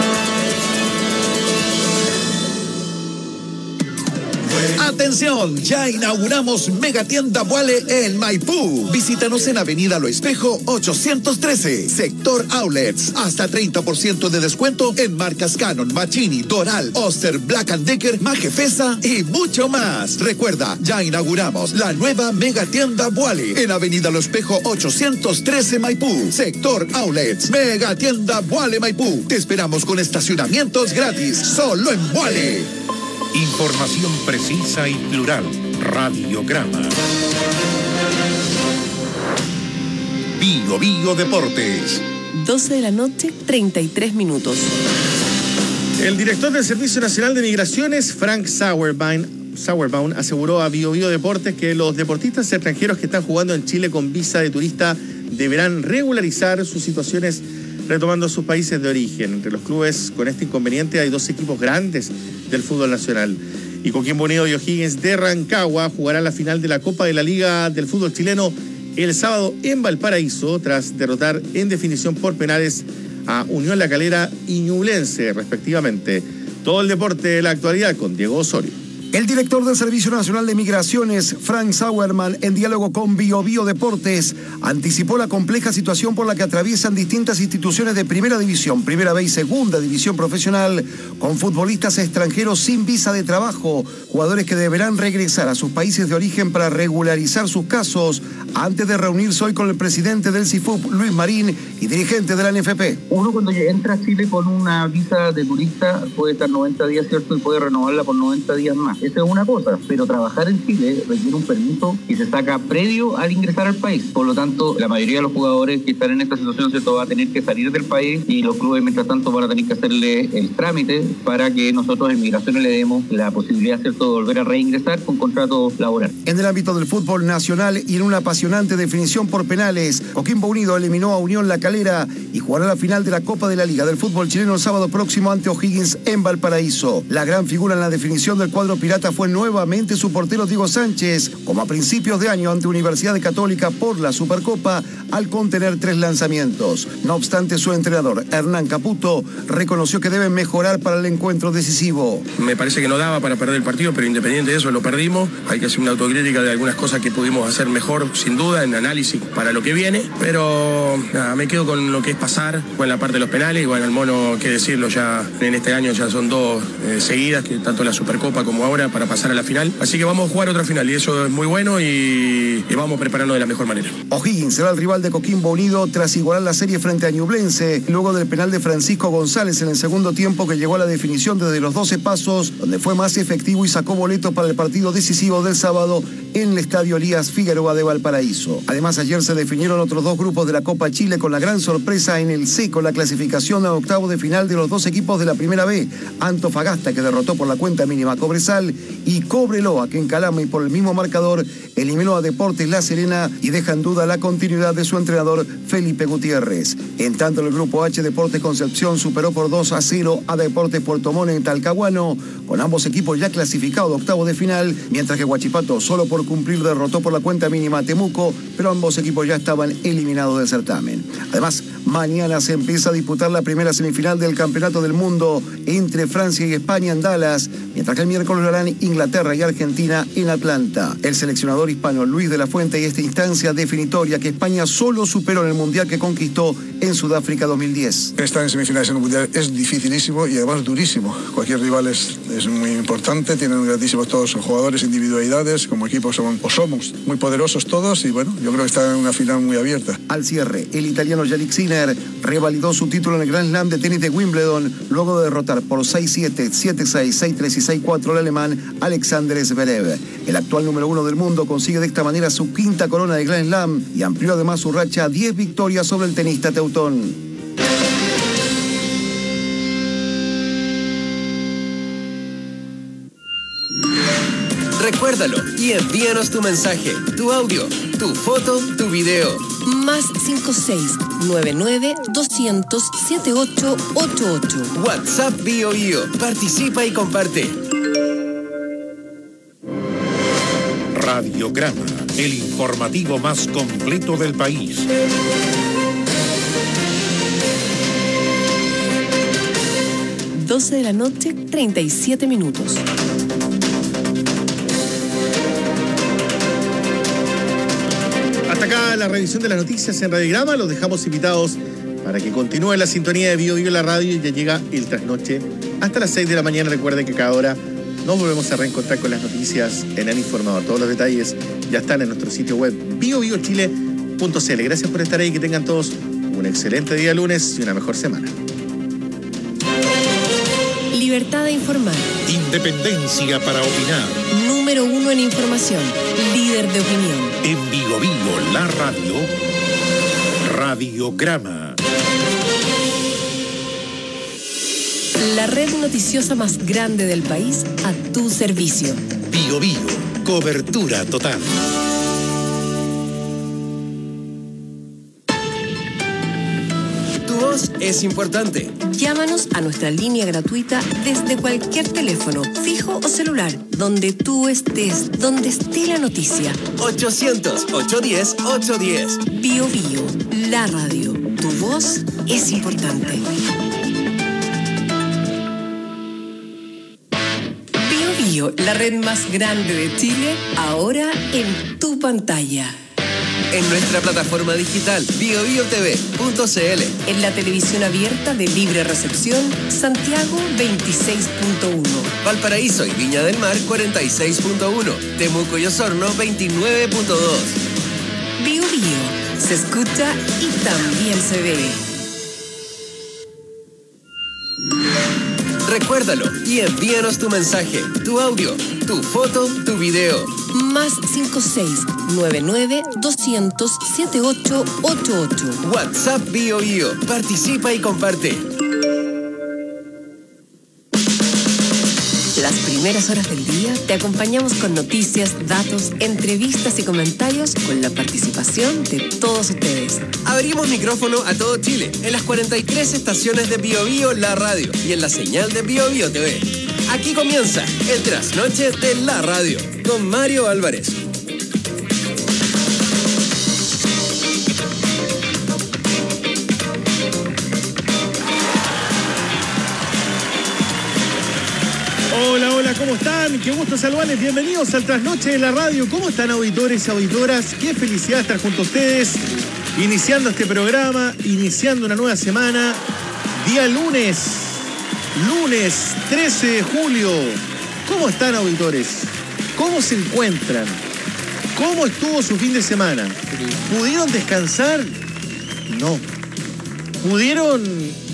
Atención, ya inauguramos Megatienda Vuale en Maipú. Visítanos en Avenida Lo Espejo 813, Sector Outlets. Hasta 30% de descuento en marcas Canon, Machini, Doral, Oster, Black & Decker, Majefesa y mucho más. Recuerda, ya inauguramos la nueva Megatienda Vuale en Avenida Lo Espejo 813 Maipú, Sector Outlets. Megatienda Vuale Maipú. Te esperamos con estacionamientos gratis, solo en Vuale. Información precisa y plural. Radiograma. Bio Deportes. 12 de la noche, 33 minutos. El director del Servicio Nacional de Migraciones, Frank Sauerbaum, aseguró a Bio Deportes que los deportistas extranjeros que están jugando en Chile con visa de turista deberán regularizar sus situaciones retomando sus países de origen. Entre los clubes con este inconveniente hay 2 equipos grandes del fútbol nacional. Y Coquimbo Unido y O'Higgins de Rancagua jugarán la final de la Copa de la Liga del Fútbol Chileno el sábado en Valparaíso, tras derrotar en definición por penales a Unión La Calera y Ñublense, respectivamente. Todo el deporte de la actualidad con Diego Osorio. El director del Servicio Nacional de Migraciones, Frank Sauerman, en diálogo con Bio Deportes, anticipó la compleja situación por la que atraviesan distintas instituciones de Primera División, Primera B y Segunda División Profesional, con futbolistas extranjeros sin visa de trabajo, jugadores que deberán regresar a sus países de origen para regularizar sus casos, antes de reunirse hoy con el presidente del CIFUP, Luis Marín, y dirigente de la NFP. Uno cuando entra a Chile con una visa de turista puede estar 90 días, ¿cierto? Y puede renovarla por 90 días más. Esa es una cosa, pero trabajar en Chile requiere un permiso que se saca previo al ingresar al país. Por lo tanto, la mayoría de los jugadores que están en esta situación, ¿cierto?, va a tener que salir del país y los clubes, mientras tanto, van a tener que hacerle el trámite para que nosotros en Migraciones le demos la posibilidad, ¿cierto?, de volver a reingresar con contrato laboral. En el ámbito del fútbol nacional y en una apasionante definición por penales, Coquimbo Unido eliminó a Unión La Calera y jugará la final de la Copa de la Liga del Fútbol Chileno el sábado próximo ante O'Higgins en Valparaíso. La gran figura en la definición del cuadro pirata Pirata fue nuevamente su portero Diego Sánchez, como a principios de año ante Universidad Católica por la Supercopa, al contener 3 lanzamientos. No obstante, su entrenador, Hernán Caputo, reconoció que deben mejorar para el encuentro decisivo. Me parece que no daba para perder el partido, pero independiente de eso lo perdimos. Hay que hacer una autocrítica de algunas cosas que pudimos hacer mejor, sin duda, en análisis para lo que viene. Pero nada, me quedo con lo que es pasar, con la parte de los penales. Y bueno, el Mono, qué decirlo, ya en este año ya son 2 seguidas, que tanto la Supercopa como ahora, para pasar a la final. Así que vamos a jugar otra final y eso es muy bueno y vamos preparando de la mejor manera. O'Higgins será el rival de Coquimbo Unido tras igualar la serie frente a Ñublense, luego del penal de Francisco González en el segundo tiempo que llegó a la definición desde los 12 pasos, donde fue más efectivo y sacó boletos para el partido decisivo del sábado en el Estadio Elías Figueroa de Valparaíso. Además, ayer se definieron otros 2 grupos de la Copa Chile con la gran sorpresa en el C con la clasificación a octavos de final de los 2 equipos de la Primera B, Antofagasta, que derrotó por la cuenta mínima a Cobresal, y Cobreloa, que en Calama y por el mismo marcador eliminó a Deportes La Serena y deja en duda la continuidad de su entrenador Felipe Gutiérrez. En tanto, el grupo H, Deportes Concepción superó por 2-0 a Deportes Puerto Montt en Talcahuano, con ambos equipos ya clasificados a octavos de final, mientras que Huachipato, solo por cumplir, derrotó por la cuenta mínima a Temuco, pero ambos equipos ya estaban eliminados del certamen. Además, mañana se empieza a disputar la primera semifinal del Campeonato del Mundo entre Francia y España en Dallas, mientras que el miércoles lo harán Inglaterra y Argentina en Atlanta. El seleccionador hispano Luis de la Fuente y esta instancia definitoria que España solo superó en el Mundial que conquistó en Sudáfrica 2010. Estar en semifinales en un Mundial es dificilísimo y además durísimo. Cualquier rival es muy importante, tienen grandísimos todos los jugadores, individualidades, como equipo somos muy poderosos todos y bueno, yo creo que está en una final muy abierta. Al cierre, el italiano Yannick Sinner revalidó su título en el Grand Slam de tenis de Wimbledon luego de derrotar por 6-7, 7-6, 6-3 y 6-4 al alemán Alexander Zverev. El actual número 1 del mundo consigue de esta manera su 5ª corona de Grand Slam y amplió además su racha a 10 victorias sobre el tenista teutón. Recuérdalo y envíanos tu mensaje, tu audio, tu foto, tu video. Más 56-99-200-7888. WhatsApp BioBio. Participa y comparte. Radiograma, el informativo más completo del país. 12 de la noche, 37 minutos. Hasta acá la revisión de las noticias en Radiograma. Los dejamos invitados para que continúe la sintonía de Bio Bio la radio y ya llega el trasnoche hasta las 6 de la mañana. Recuerden que cada hora nos volvemos a reencontrar con las noticias en El Informador. Todos los detalles ya están en nuestro sitio web biobiochile.cl. Gracias por estar ahí, que tengan todos un excelente día lunes y una mejor semana. Libertad de informar. Independencia para opinar. Número 1 en información. Líder de opinión. En Bio Bio la radio. Radiograma. La red noticiosa más grande del país a tu servicio. Bio Bio. Cobertura total. Tu voz es importante. Llámanos a nuestra línea gratuita desde cualquier teléfono, fijo o celular, donde tú estés, donde esté la noticia. 800-810-810. Bio Bio, la radio. Tu voz es importante. Bio Bio, la red más grande de Chile, ahora en tu pantalla. En nuestra plataforma digital biobiotv.cl. En la televisión abierta de libre recepción, Santiago 26.1. Valparaíso y Viña del Mar 46.1. Temuco y Osorno 29.2. Bio Bio, se escucha y también se ve. Recuérdalo y envíanos tu mensaje, tu audio, tu foto, tu video. Más 56-99-200-7888. WhatsApp BioBio. Participa y comparte. Las primeras horas del día te acompañamos con noticias, datos, entrevistas y comentarios con la participación de todos ustedes. Abrimos micrófono a todo Chile en las 43 estaciones de Bio Bio la radio y en la señal de Bio Bio TV. Aquí comienza el trasnoche de la radio con Mario Álvarez. Hola, hola, ¿cómo están? Qué gusto saludarles, bienvenidos al trasnoche de la radio. ¿Cómo están, auditores y auditoras? Qué felicidad estar junto a ustedes, iniciando este programa, iniciando una nueva semana, día lunes 13 de julio. ¿Cómo están, auditores? ¿Cómo se encuentran? ¿Cómo estuvo su fin de semana? ¿Pudieron descansar? No. ¿Pudieron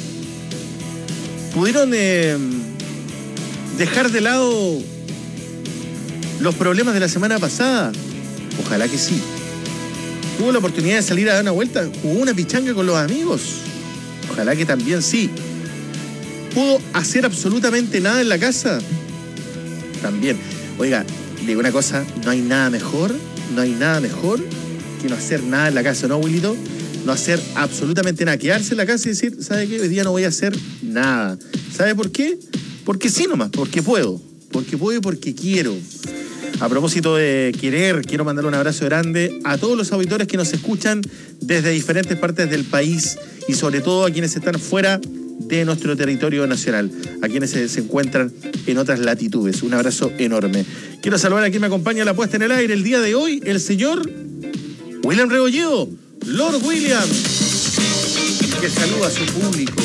dejar de lado los problemas de la semana pasada? Ojalá que sí. ¿Tuvo la oportunidad de salir a dar una vuelta? ¿Jugó una pichanga con los amigos? Ojalá que también sí. ¿Pudo hacer absolutamente nada en la casa? También. Oiga, digo una cosa, no hay nada mejor que no hacer nada en la casa, ¿no, Wilito? No hacer absolutamente nada. Quedarse en la casa y decir, ¿sabe qué? Hoy día no voy a hacer nada. ¿Sabe por qué? Porque sí nomás, porque puedo. Porque puedo y porque quiero. A propósito de querer, quiero mandarle un abrazo grande a todos los auditores que nos escuchan desde diferentes partes del país y sobre todo a quienes están fuera de nuestro territorio nacional, a quienes se encuentran en otras latitudes. Un abrazo enorme. Quiero saludar a quien me acompaña a la puesta en el aire el día de hoy, el señor William Rebolledo, Lord William, que saluda a su público.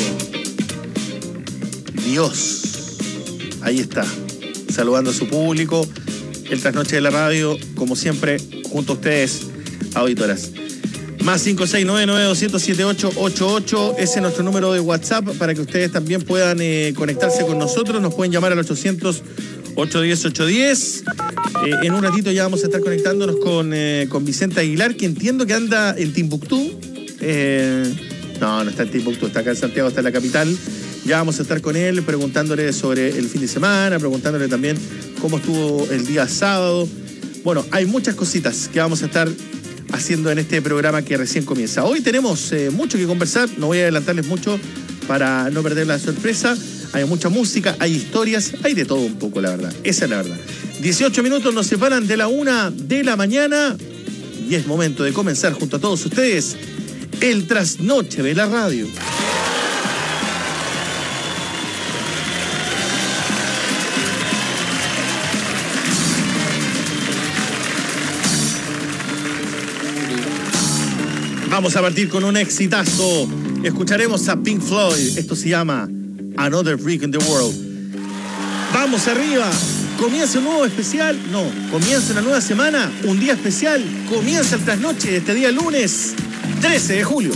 Dios, ahí está, saludando a su público. El trasnoche de la radio, como siempre, junto a ustedes, auditoras. Más 569-9207-888, ese es nuestro número de WhatsApp para que ustedes también puedan conectarse con nosotros. Nos pueden llamar al 800-810-810. En un ratito ya vamos a estar conectándonos con Vicente Aguilar, que entiendo que anda en Timbuktu. No está en Timbuktu, está acá en Santiago, está en la capital. Ya vamos a estar con él preguntándole sobre el fin de semana, preguntándole también cómo estuvo el día sábado. Bueno, hay muchas cositas que vamos a estar haciendo en este programa que recién comienza. Hoy tenemos mucho que conversar, no voy a adelantarles mucho para no perder la sorpresa. Hay mucha música, hay historias, hay de todo un poco, la verdad. Esa es la verdad. 18 minutos nos separan de la 1 de la mañana y es momento de comenzar junto a todos ustedes el trasnoche de la radio. Vamos a partir con un exitazo. Escucharemos a Pink Floyd. Esto se llama Another Brick in the World. Vamos arriba. Comienza un nuevo especial. No, comienza una nueva semana. Un día especial. Comienza el trasnoche de este día lunes 13 de julio.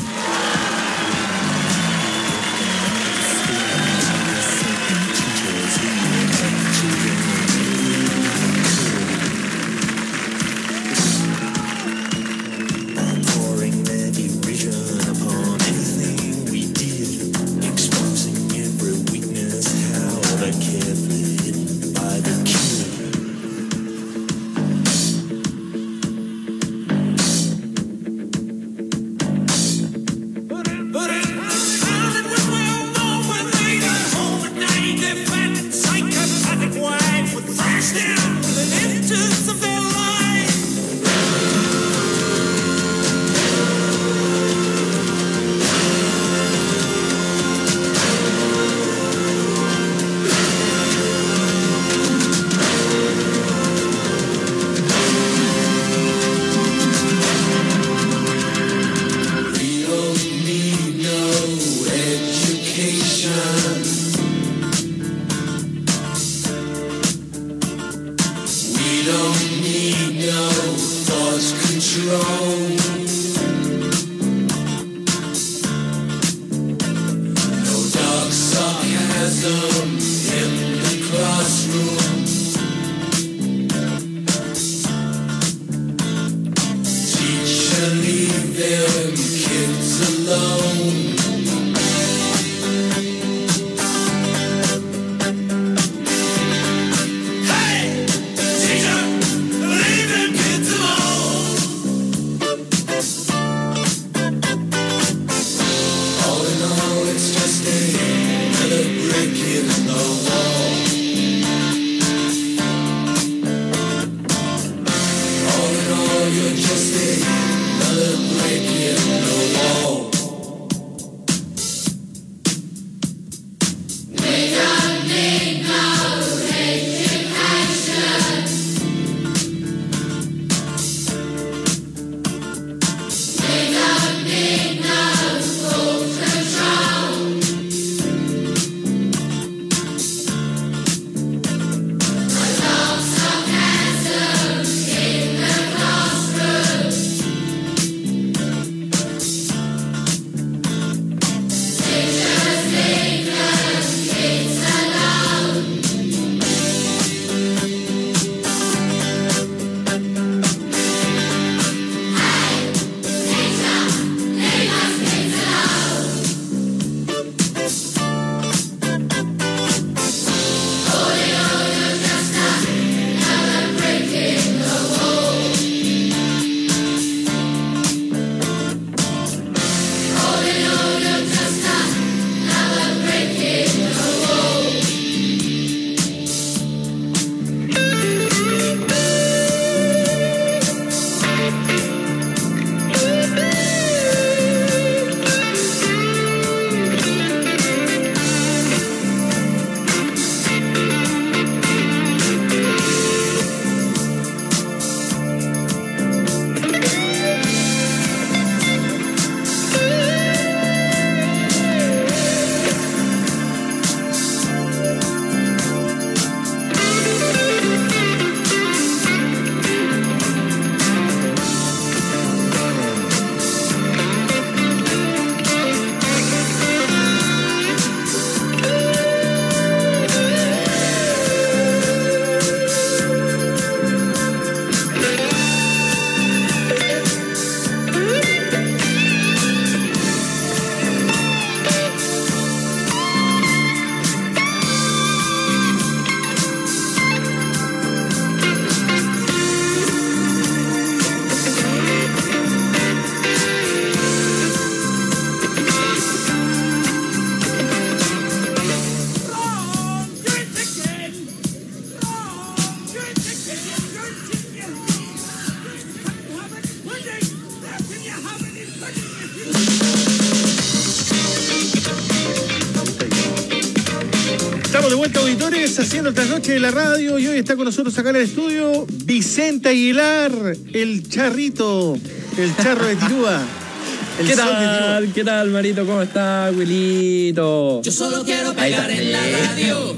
Estamos de vuelta, auditores, haciendo esta noche de la radio, y hoy está con nosotros acá en el estudio Vicente Aguilar, el charrito, el charro de Tirúa. ¿Qué tal? ¿Qué tal, Marito? ¿Cómo está, Wilito? Yo solo quiero pegar en la radio.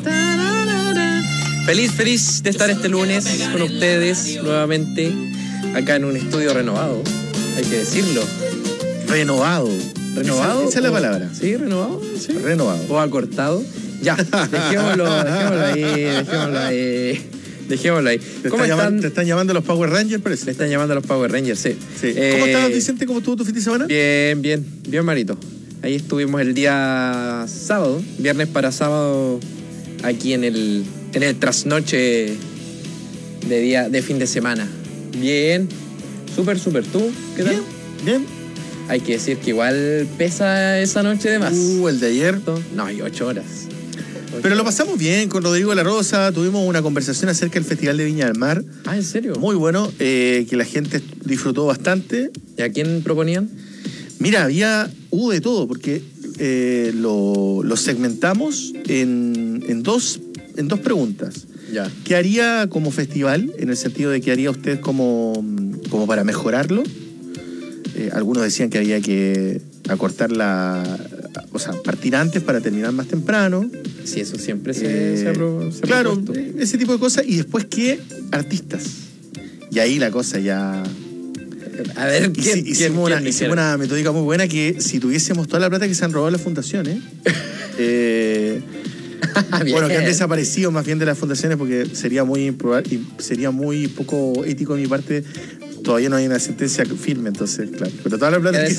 Feliz de estar este lunes con ustedes nuevamente acá en un estudio renovado, hay que decirlo. Renovado. ¿Renovado? Esa es la palabra. ¿Sí? ¿Renovado? Sí. Renovado. ¿O acortado? Ya, dejémoslo ahí. ¿Cómo están? ¿Te están llamando los Power Rangers, parece? Me están llamando los Power Rangers, sí. ¿Cómo estás, Vicente? ¿Cómo estuvo tu fin de semana? Bien, Marito. Ahí estuvimos el día sábado, viernes para sábado, aquí en el trasnoche de fin de semana. Bien, súper. ¿Tú? ¿Qué tal? Bien. Hay que decir que igual pesa esa noche de más. El de ayer. No, hay 8 horas. Pero lo pasamos bien con Rodrigo de la Rosa, tuvimos una conversación acerca del Festival de Viña del Mar. Ah, ¿en serio? Muy bueno, que la gente disfrutó bastante. ¿Y a quién proponían? Mira, hubo de todo, porque lo segmentamos en dos preguntas. Ya. ¿Qué haría como festival? En el sentido de qué haría usted como para mejorarlo. Algunos decían que había que acortar partir antes para terminar más temprano. Sí, eso siempre se claro, ese tipo de cosas. Y después, ¿qué artistas? Y ahí la cosa ya... A ver, hicimos una metódica muy buena, que si tuviésemos toda la plata que se han robado las fundaciones, bueno, que han desaparecido más bien de las fundaciones, porque sería muy improbable y sería muy poco ético de mi parte. Todavía no hay una sentencia firme, entonces, claro. Pero toda la plata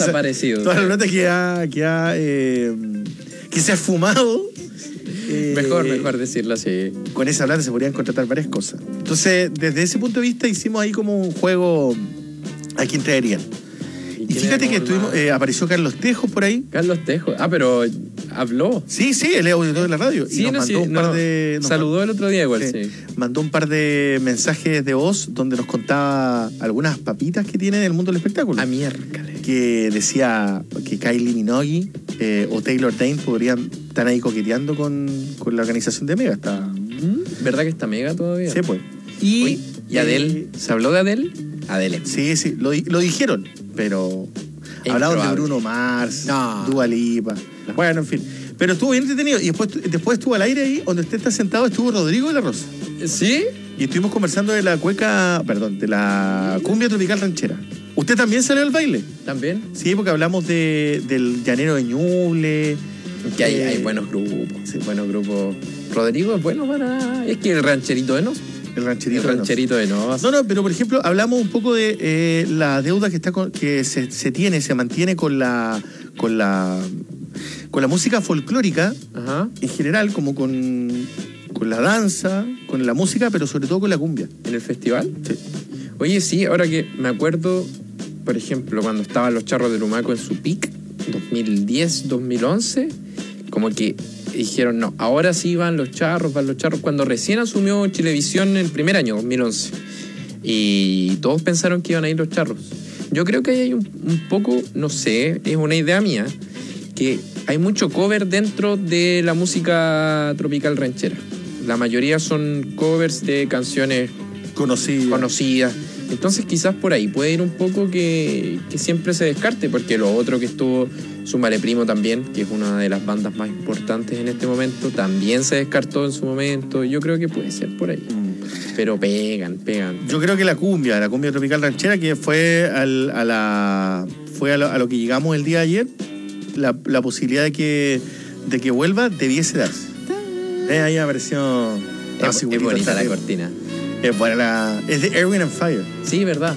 que se ha fumado. Mejor decirlo así. Con esa plata se podrían contratar varias cosas. Entonces, desde ese punto de vista, hicimos ahí como un juego a quién traerían. Y fíjate que apareció Carlos Tejos por ahí. Carlos Tejos. Ah, pero habló. Sí, él es auditor de la radio. Sí, y nos mandó un par de... Saludó el otro día igual, sí. Mandó un par de mensajes de voz donde nos contaba algunas papitas que tiene del mundo del espectáculo. A miércoles. Que decía que Kylie Minogue o Taylor Dayne podrían estar ahí coqueteando con la organización de Mega. ¿Verdad que está Mega todavía? Sí, pues. ¿Y Adele? ¿Se habló de Adele? Adele. Sí, lo dijeron, pero hablaban de Bruno Mars, Dua Lipa. Bueno, en fin. Pero estuvo bien entretenido. Y después estuvo al aire ahí, donde usted está sentado, estuvo Rodrigo de la Rosa. ¿Sí? Y estuvimos conversando de la de la cumbia tropical ranchera. ¿Usted también salió al baile? ¿También? Sí, porque hablamos del Llanero de Ñuble. Que hay buenos grupos. Sí, buenos grupos. Rodrigo es bueno para... Es que el rancherito de Nos. El rancherito de Nos. No, pero por ejemplo, hablamos un poco de la deuda que se mantiene con la música folclórica. Ajá. En general, como con la danza, con la música, pero sobre todo con la cumbia. ¿En el festival? Sí. Oye, sí, ahora que me acuerdo, por ejemplo, cuando estaban los Charros de Lumaco en su peak, 2010, 2011, como que dijeron, no, ahora sí van los charros, cuando recién asumió Chilevisión el primer año, 2011. Y todos pensaron que iban a ir los charros. Yo creo que ahí hay un poco, no sé, es una idea mía, que hay mucho cover dentro de la música tropical ranchera. La mayoría son covers de canciones conocidas. Entonces quizás por ahí puede ir un poco que siempre se descarte, porque lo otro que estuvo, Súmale Primo también, que es una de las bandas más importantes en este momento, también se descartó en su momento. Yo creo que puede ser por ahí. Pero pegan. Yo creo que la cumbia tropical ranchera, que fue a lo que llegamos el día de ayer, la posibilidad de que vuelva debiese darse. Ahí apareció... Es bonita la cortina. Es buena es de Erwin and Fire. Sí, verdad.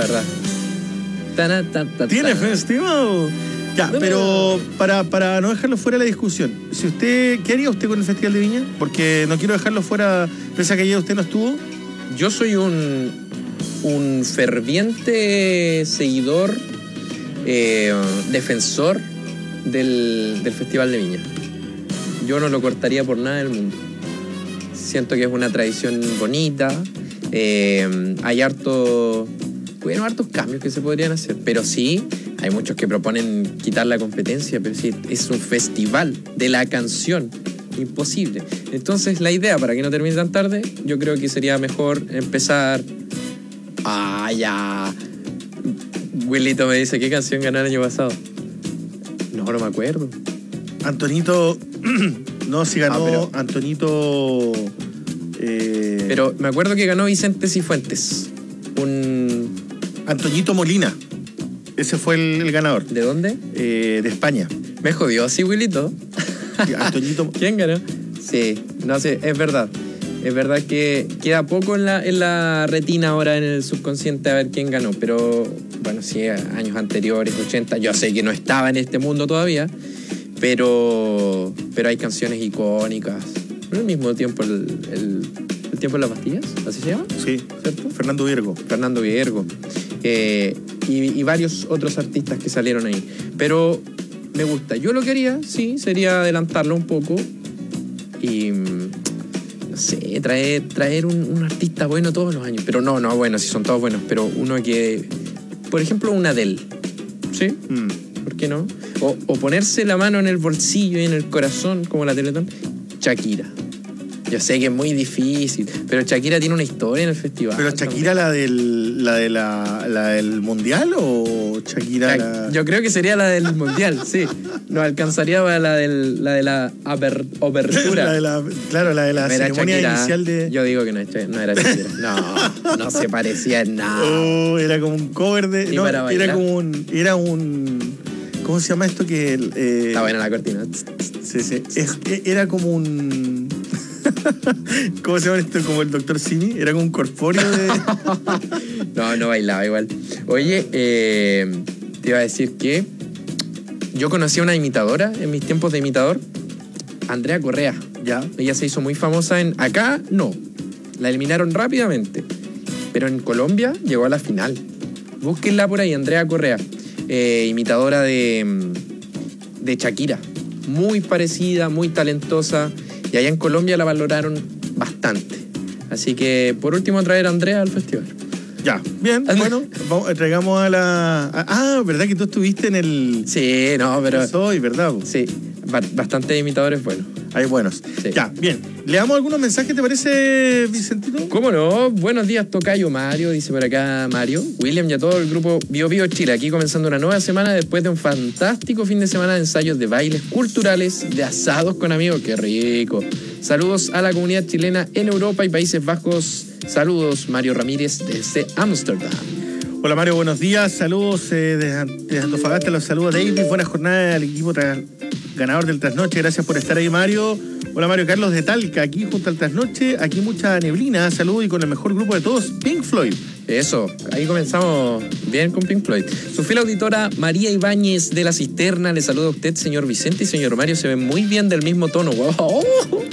¿Tiene festival? Ya, pero para no dejarlo fuera de la discusión, ¿qué haría usted con el Festival de Viña? Porque no quiero dejarlo fuera, pese a que ayer usted no estuvo. Yo soy un ferviente seguidor, defensor del Festival de Viña. Yo no lo cortaría por nada del mundo. Siento que es una tradición bonita. Hay hartos cambios que se podrían hacer, pero sí, hay muchos que proponen quitar la competencia, pero sí, es un festival de la canción, imposible. Entonces la idea, para que no termine tan tarde, yo creo que sería mejor empezar... ya. Wilito me dice, ¿qué canción ganó el año pasado? No me acuerdo. Antonito... No, sí ganó pero Antonito... Pero me acuerdo que ganó Vicente Cifuentes. Antoñito Molina. Ese fue el ganador. ¿De dónde? De España. Me jodió así, Wilito. Antoñito... ¿Quién ganó? Sí, no sé, es verdad. Es verdad que queda poco en la retina ahora, en el subconsciente, a ver quién ganó. Pero, bueno, sí, años anteriores, 80, yo sé que no estaba en este mundo todavía, pero hay canciones icónicas. ¿No al mismo tiempo el tiempo de las pastillas? ¿Así se llama? Sí, ¿cierto? Fernando Viergo. Y varios otros artistas que salieron ahí. Pero me gusta. Yo lo que haría, sí, sería adelantarlo un poco y, no sé, traer un artista bueno todos los años. Pero no, bueno, si son todos buenos, pero uno que, por ejemplo, un Adele, ¿sí? ¿Por qué no? O ponerse la mano en el bolsillo y en el corazón, como la Teletón, Shakira. Yo sé que es muy difícil, pero Shakira tiene una historia en el festival. ¿Pero Shakira la del Mundial o Shakira Yo creo que sería la del Mundial, sí. Nos alcanzaría para la de la apertura. la de la ceremonia Shakira, inicial de... Yo digo que no era Shakira. No se parecía en nada. Era como un cover de... No, era un... ¿Cómo se llama esto? Está buena la cortina. Sí. Era como un... ¿Cómo se llama esto? Como el Dr. Simi. Era como un corpóreo de... No bailaba igual. Oye, te iba a decir que yo conocí a una imitadora en mis tiempos de imitador, Andrea Correa. Ya. Ella se hizo muy famosa acá no. La eliminaron rápidamente. Pero en Colombia llegó a la final. Búsquenla por ahí, Andrea Correa. Imitadora de Shakira. muy parecida, muy talentosa, y allá en Colombia la valoraron bastante. Así que, por último, traer a Andrea al festival. Ya, bien, bueno, traigamos a la... ¿verdad que tú estuviste en el... Sí, no, pero... Soy, ¿verdad? Sí, bastantes imitadores buenos. Hay buenos. Sí. Ya, bien. ¿Le damos algunos mensajes, te parece, Vicentino? ¿Cómo no? Buenos días, tocayo Mario, dice por acá Mario. William y a todo el grupo Bio Bio Chile. Aquí comenzando una nueva semana después de un fantástico fin de semana de ensayos de bailes culturales, de asados con amigos. ¡Qué rico! Saludos a la comunidad chilena en Europa y Países Bajos. Saludos, Mario Ramírez desde Ámsterdam. Hola Mario, buenos días. Saludos desde Antofagasta. Los saludos David. Buena jornada al equipo ganador del Trasnoche. Gracias por estar ahí, Mario. Hola Mario Carlos de Talca, aquí junto al Trasnoche. Aquí mucha neblina. Saludos y con el mejor grupo de todos, Pink Floyd. Eso, ahí comenzamos bien con Pink Floyd. Su fiel auditora María Ibáñez de La Cisterna. Le saluda a usted, señor Vicente y señor Mario. Se ven muy bien del mismo tono. ¡Wow!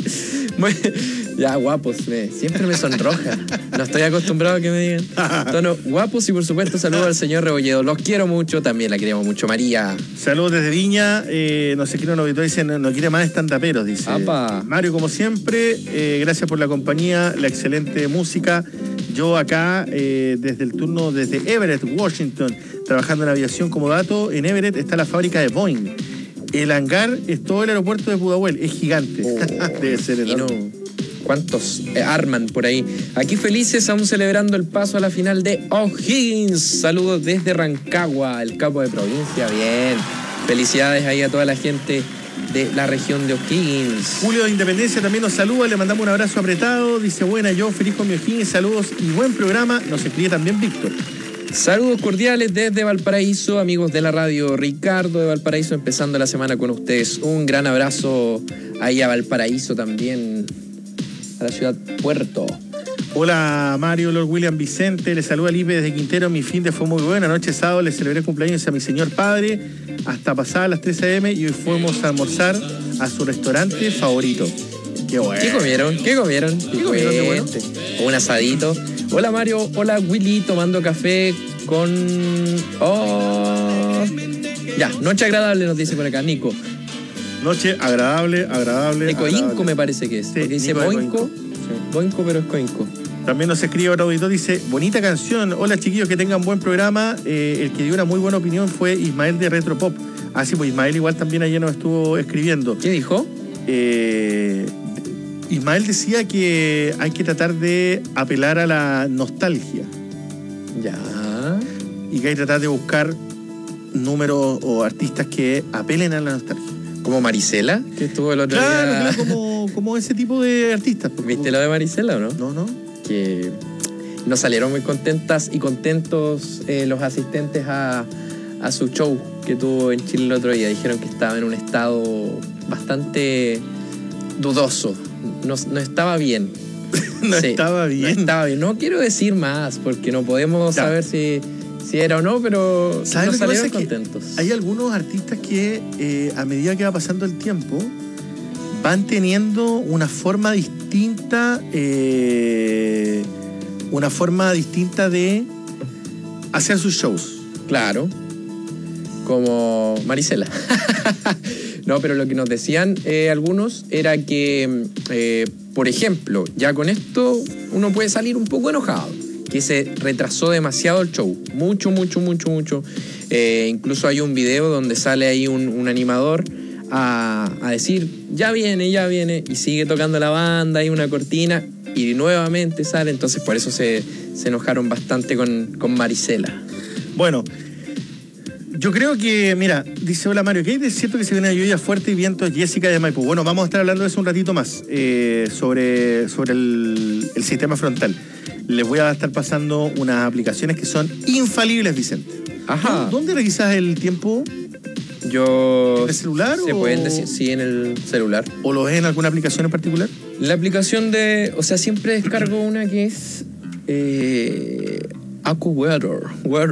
Ya, guapos, siempre me sonroja. No estoy acostumbrado a que me digan. Tono guapos y por supuesto saludo al señor Rebolledo. Los quiero mucho, también la queremos mucho, María. Saludos desde Viña. No sé quién nos auditó, dice, no quiere más estandaperos, dice. ¡Apa! Mario, como siempre, gracias por la compañía, la excelente música. Yo acá, desde el turno desde Everett, Washington, trabajando en aviación como dato. En Everett está la fábrica de Boeing. El hangar es todo el aeropuerto de Pudahuel, es gigante. Debe ser enorme. ¿Cuántos arman por ahí? Aquí felices aún celebrando el paso a la final de O'Higgins. Saludos desde Rancagua, el capo de provincia. Bien. Felicidades ahí a toda la gente de la región de O'Higgins. Julio de Independencia también nos saluda, le mandamos un abrazo apretado. Dice, buena, yo feliz con mi O'Higgins, saludos y buen programa. Nos escribe también Víctor. Saludos cordiales desde Valparaíso, amigos de la radio. Ricardo de Valparaíso, empezando la semana con ustedes. Un gran abrazo ahí a Valparaíso también, a la ciudad Puerto. Hola Mario, Lord William Vicente, le saluda Lipe desde Quintero. Mi fin de fue muy buena, anoche sábado le celebré cumpleaños a mi señor padre hasta pasadas las 3 a.m. y hoy fuimos a almorzar a su restaurante favorito. Qué bueno. ¿Qué comieron? ¿Qué comieron? Qué bueno. Un asadito. Hola Mario, hola Willy, tomando café con... Ya, noche agradable nos dice por acá, Nico. Noche agradable. Ecoinco me parece que es. Sí, porque dice Boinco, Boinco, pero es Coinco. También nos escribe otro auditor, dice, bonita canción. Hola chiquillos, que tengan buen programa. El que dio una muy buena opinión fue Ismael de Retropop. Ah, sí, pues Ismael igual también ayer nos estuvo escribiendo. ¿Qué dijo? Ismael decía que hay que tratar de apelar a la nostalgia. Ya. Y que hay que tratar de buscar números o artistas que apelen a la nostalgia. Como Marisela, que estuvo el otro día. Claro, como ese tipo de artistas. ¿Viste lo de Marisela o no? No. Que no salieron muy contentas y contentos los asistentes a su show que tuvo en Chile el otro día. Dijeron que estaba en un estado bastante dudoso. No estaba bien. Estaba bien. No quiero decir más porque no podemos saber si era o no, pero no salieron contentos. Hay algunos artistas que a medida que va pasando el tiempo van teniendo una forma distinta de hacer sus shows. Claro. Como Marisela. No, pero lo que nos decían algunos era que, por ejemplo, ya con esto uno puede salir un poco enojado, que se retrasó demasiado el show. Mucho. Incluso hay un video donde sale ahí un animador a decir, ya viene, y sigue tocando la banda, hay una cortina, y nuevamente sale. Entonces por eso se enojaron bastante con Marisela. Bueno, yo creo que, mira, dice, hola Mario, ¿qué hay de cierto que se viene lluvia fuerte y vientos? Jessica de Maipú. Bueno, vamos a estar hablando de eso un ratito más, sobre el sistema frontal. Les voy a estar pasando unas aplicaciones que son infalibles, Vicente. Ajá. ¿Dónde revisas el tiempo? ¿En el celular? Se pueden decir, sí, en el celular. ¿O lo ves en alguna aplicación en particular? La aplicación siempre descargo una que es... AccuWeather.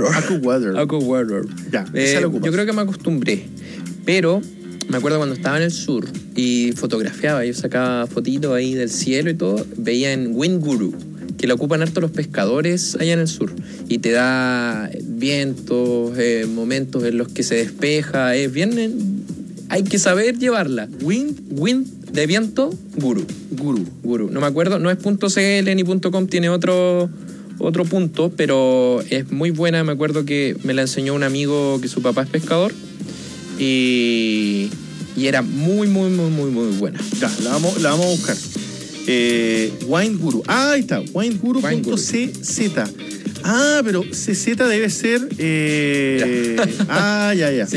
Ya, yo creo que me acostumbré, pero me acuerdo cuando estaba en el sur y fotografiaba, yo sacaba fotitos ahí del cielo y todo, veía en WindGuru, que lo ocupan harto los pescadores allá en el sur, y te da vientos, momentos en los que se despeja, es bien hay que saber llevarla. Wind de viento, Guru. No me acuerdo, no es .cl ni .com, tiene otro punto, pero es muy buena. Me acuerdo que me la enseñó un amigo que su papá es pescador y era muy buena. Ya, la vamos a buscar. Wine Guru. Ah, ahí está, wineguru.cz. Ah, pero CZ debe ser. Ya.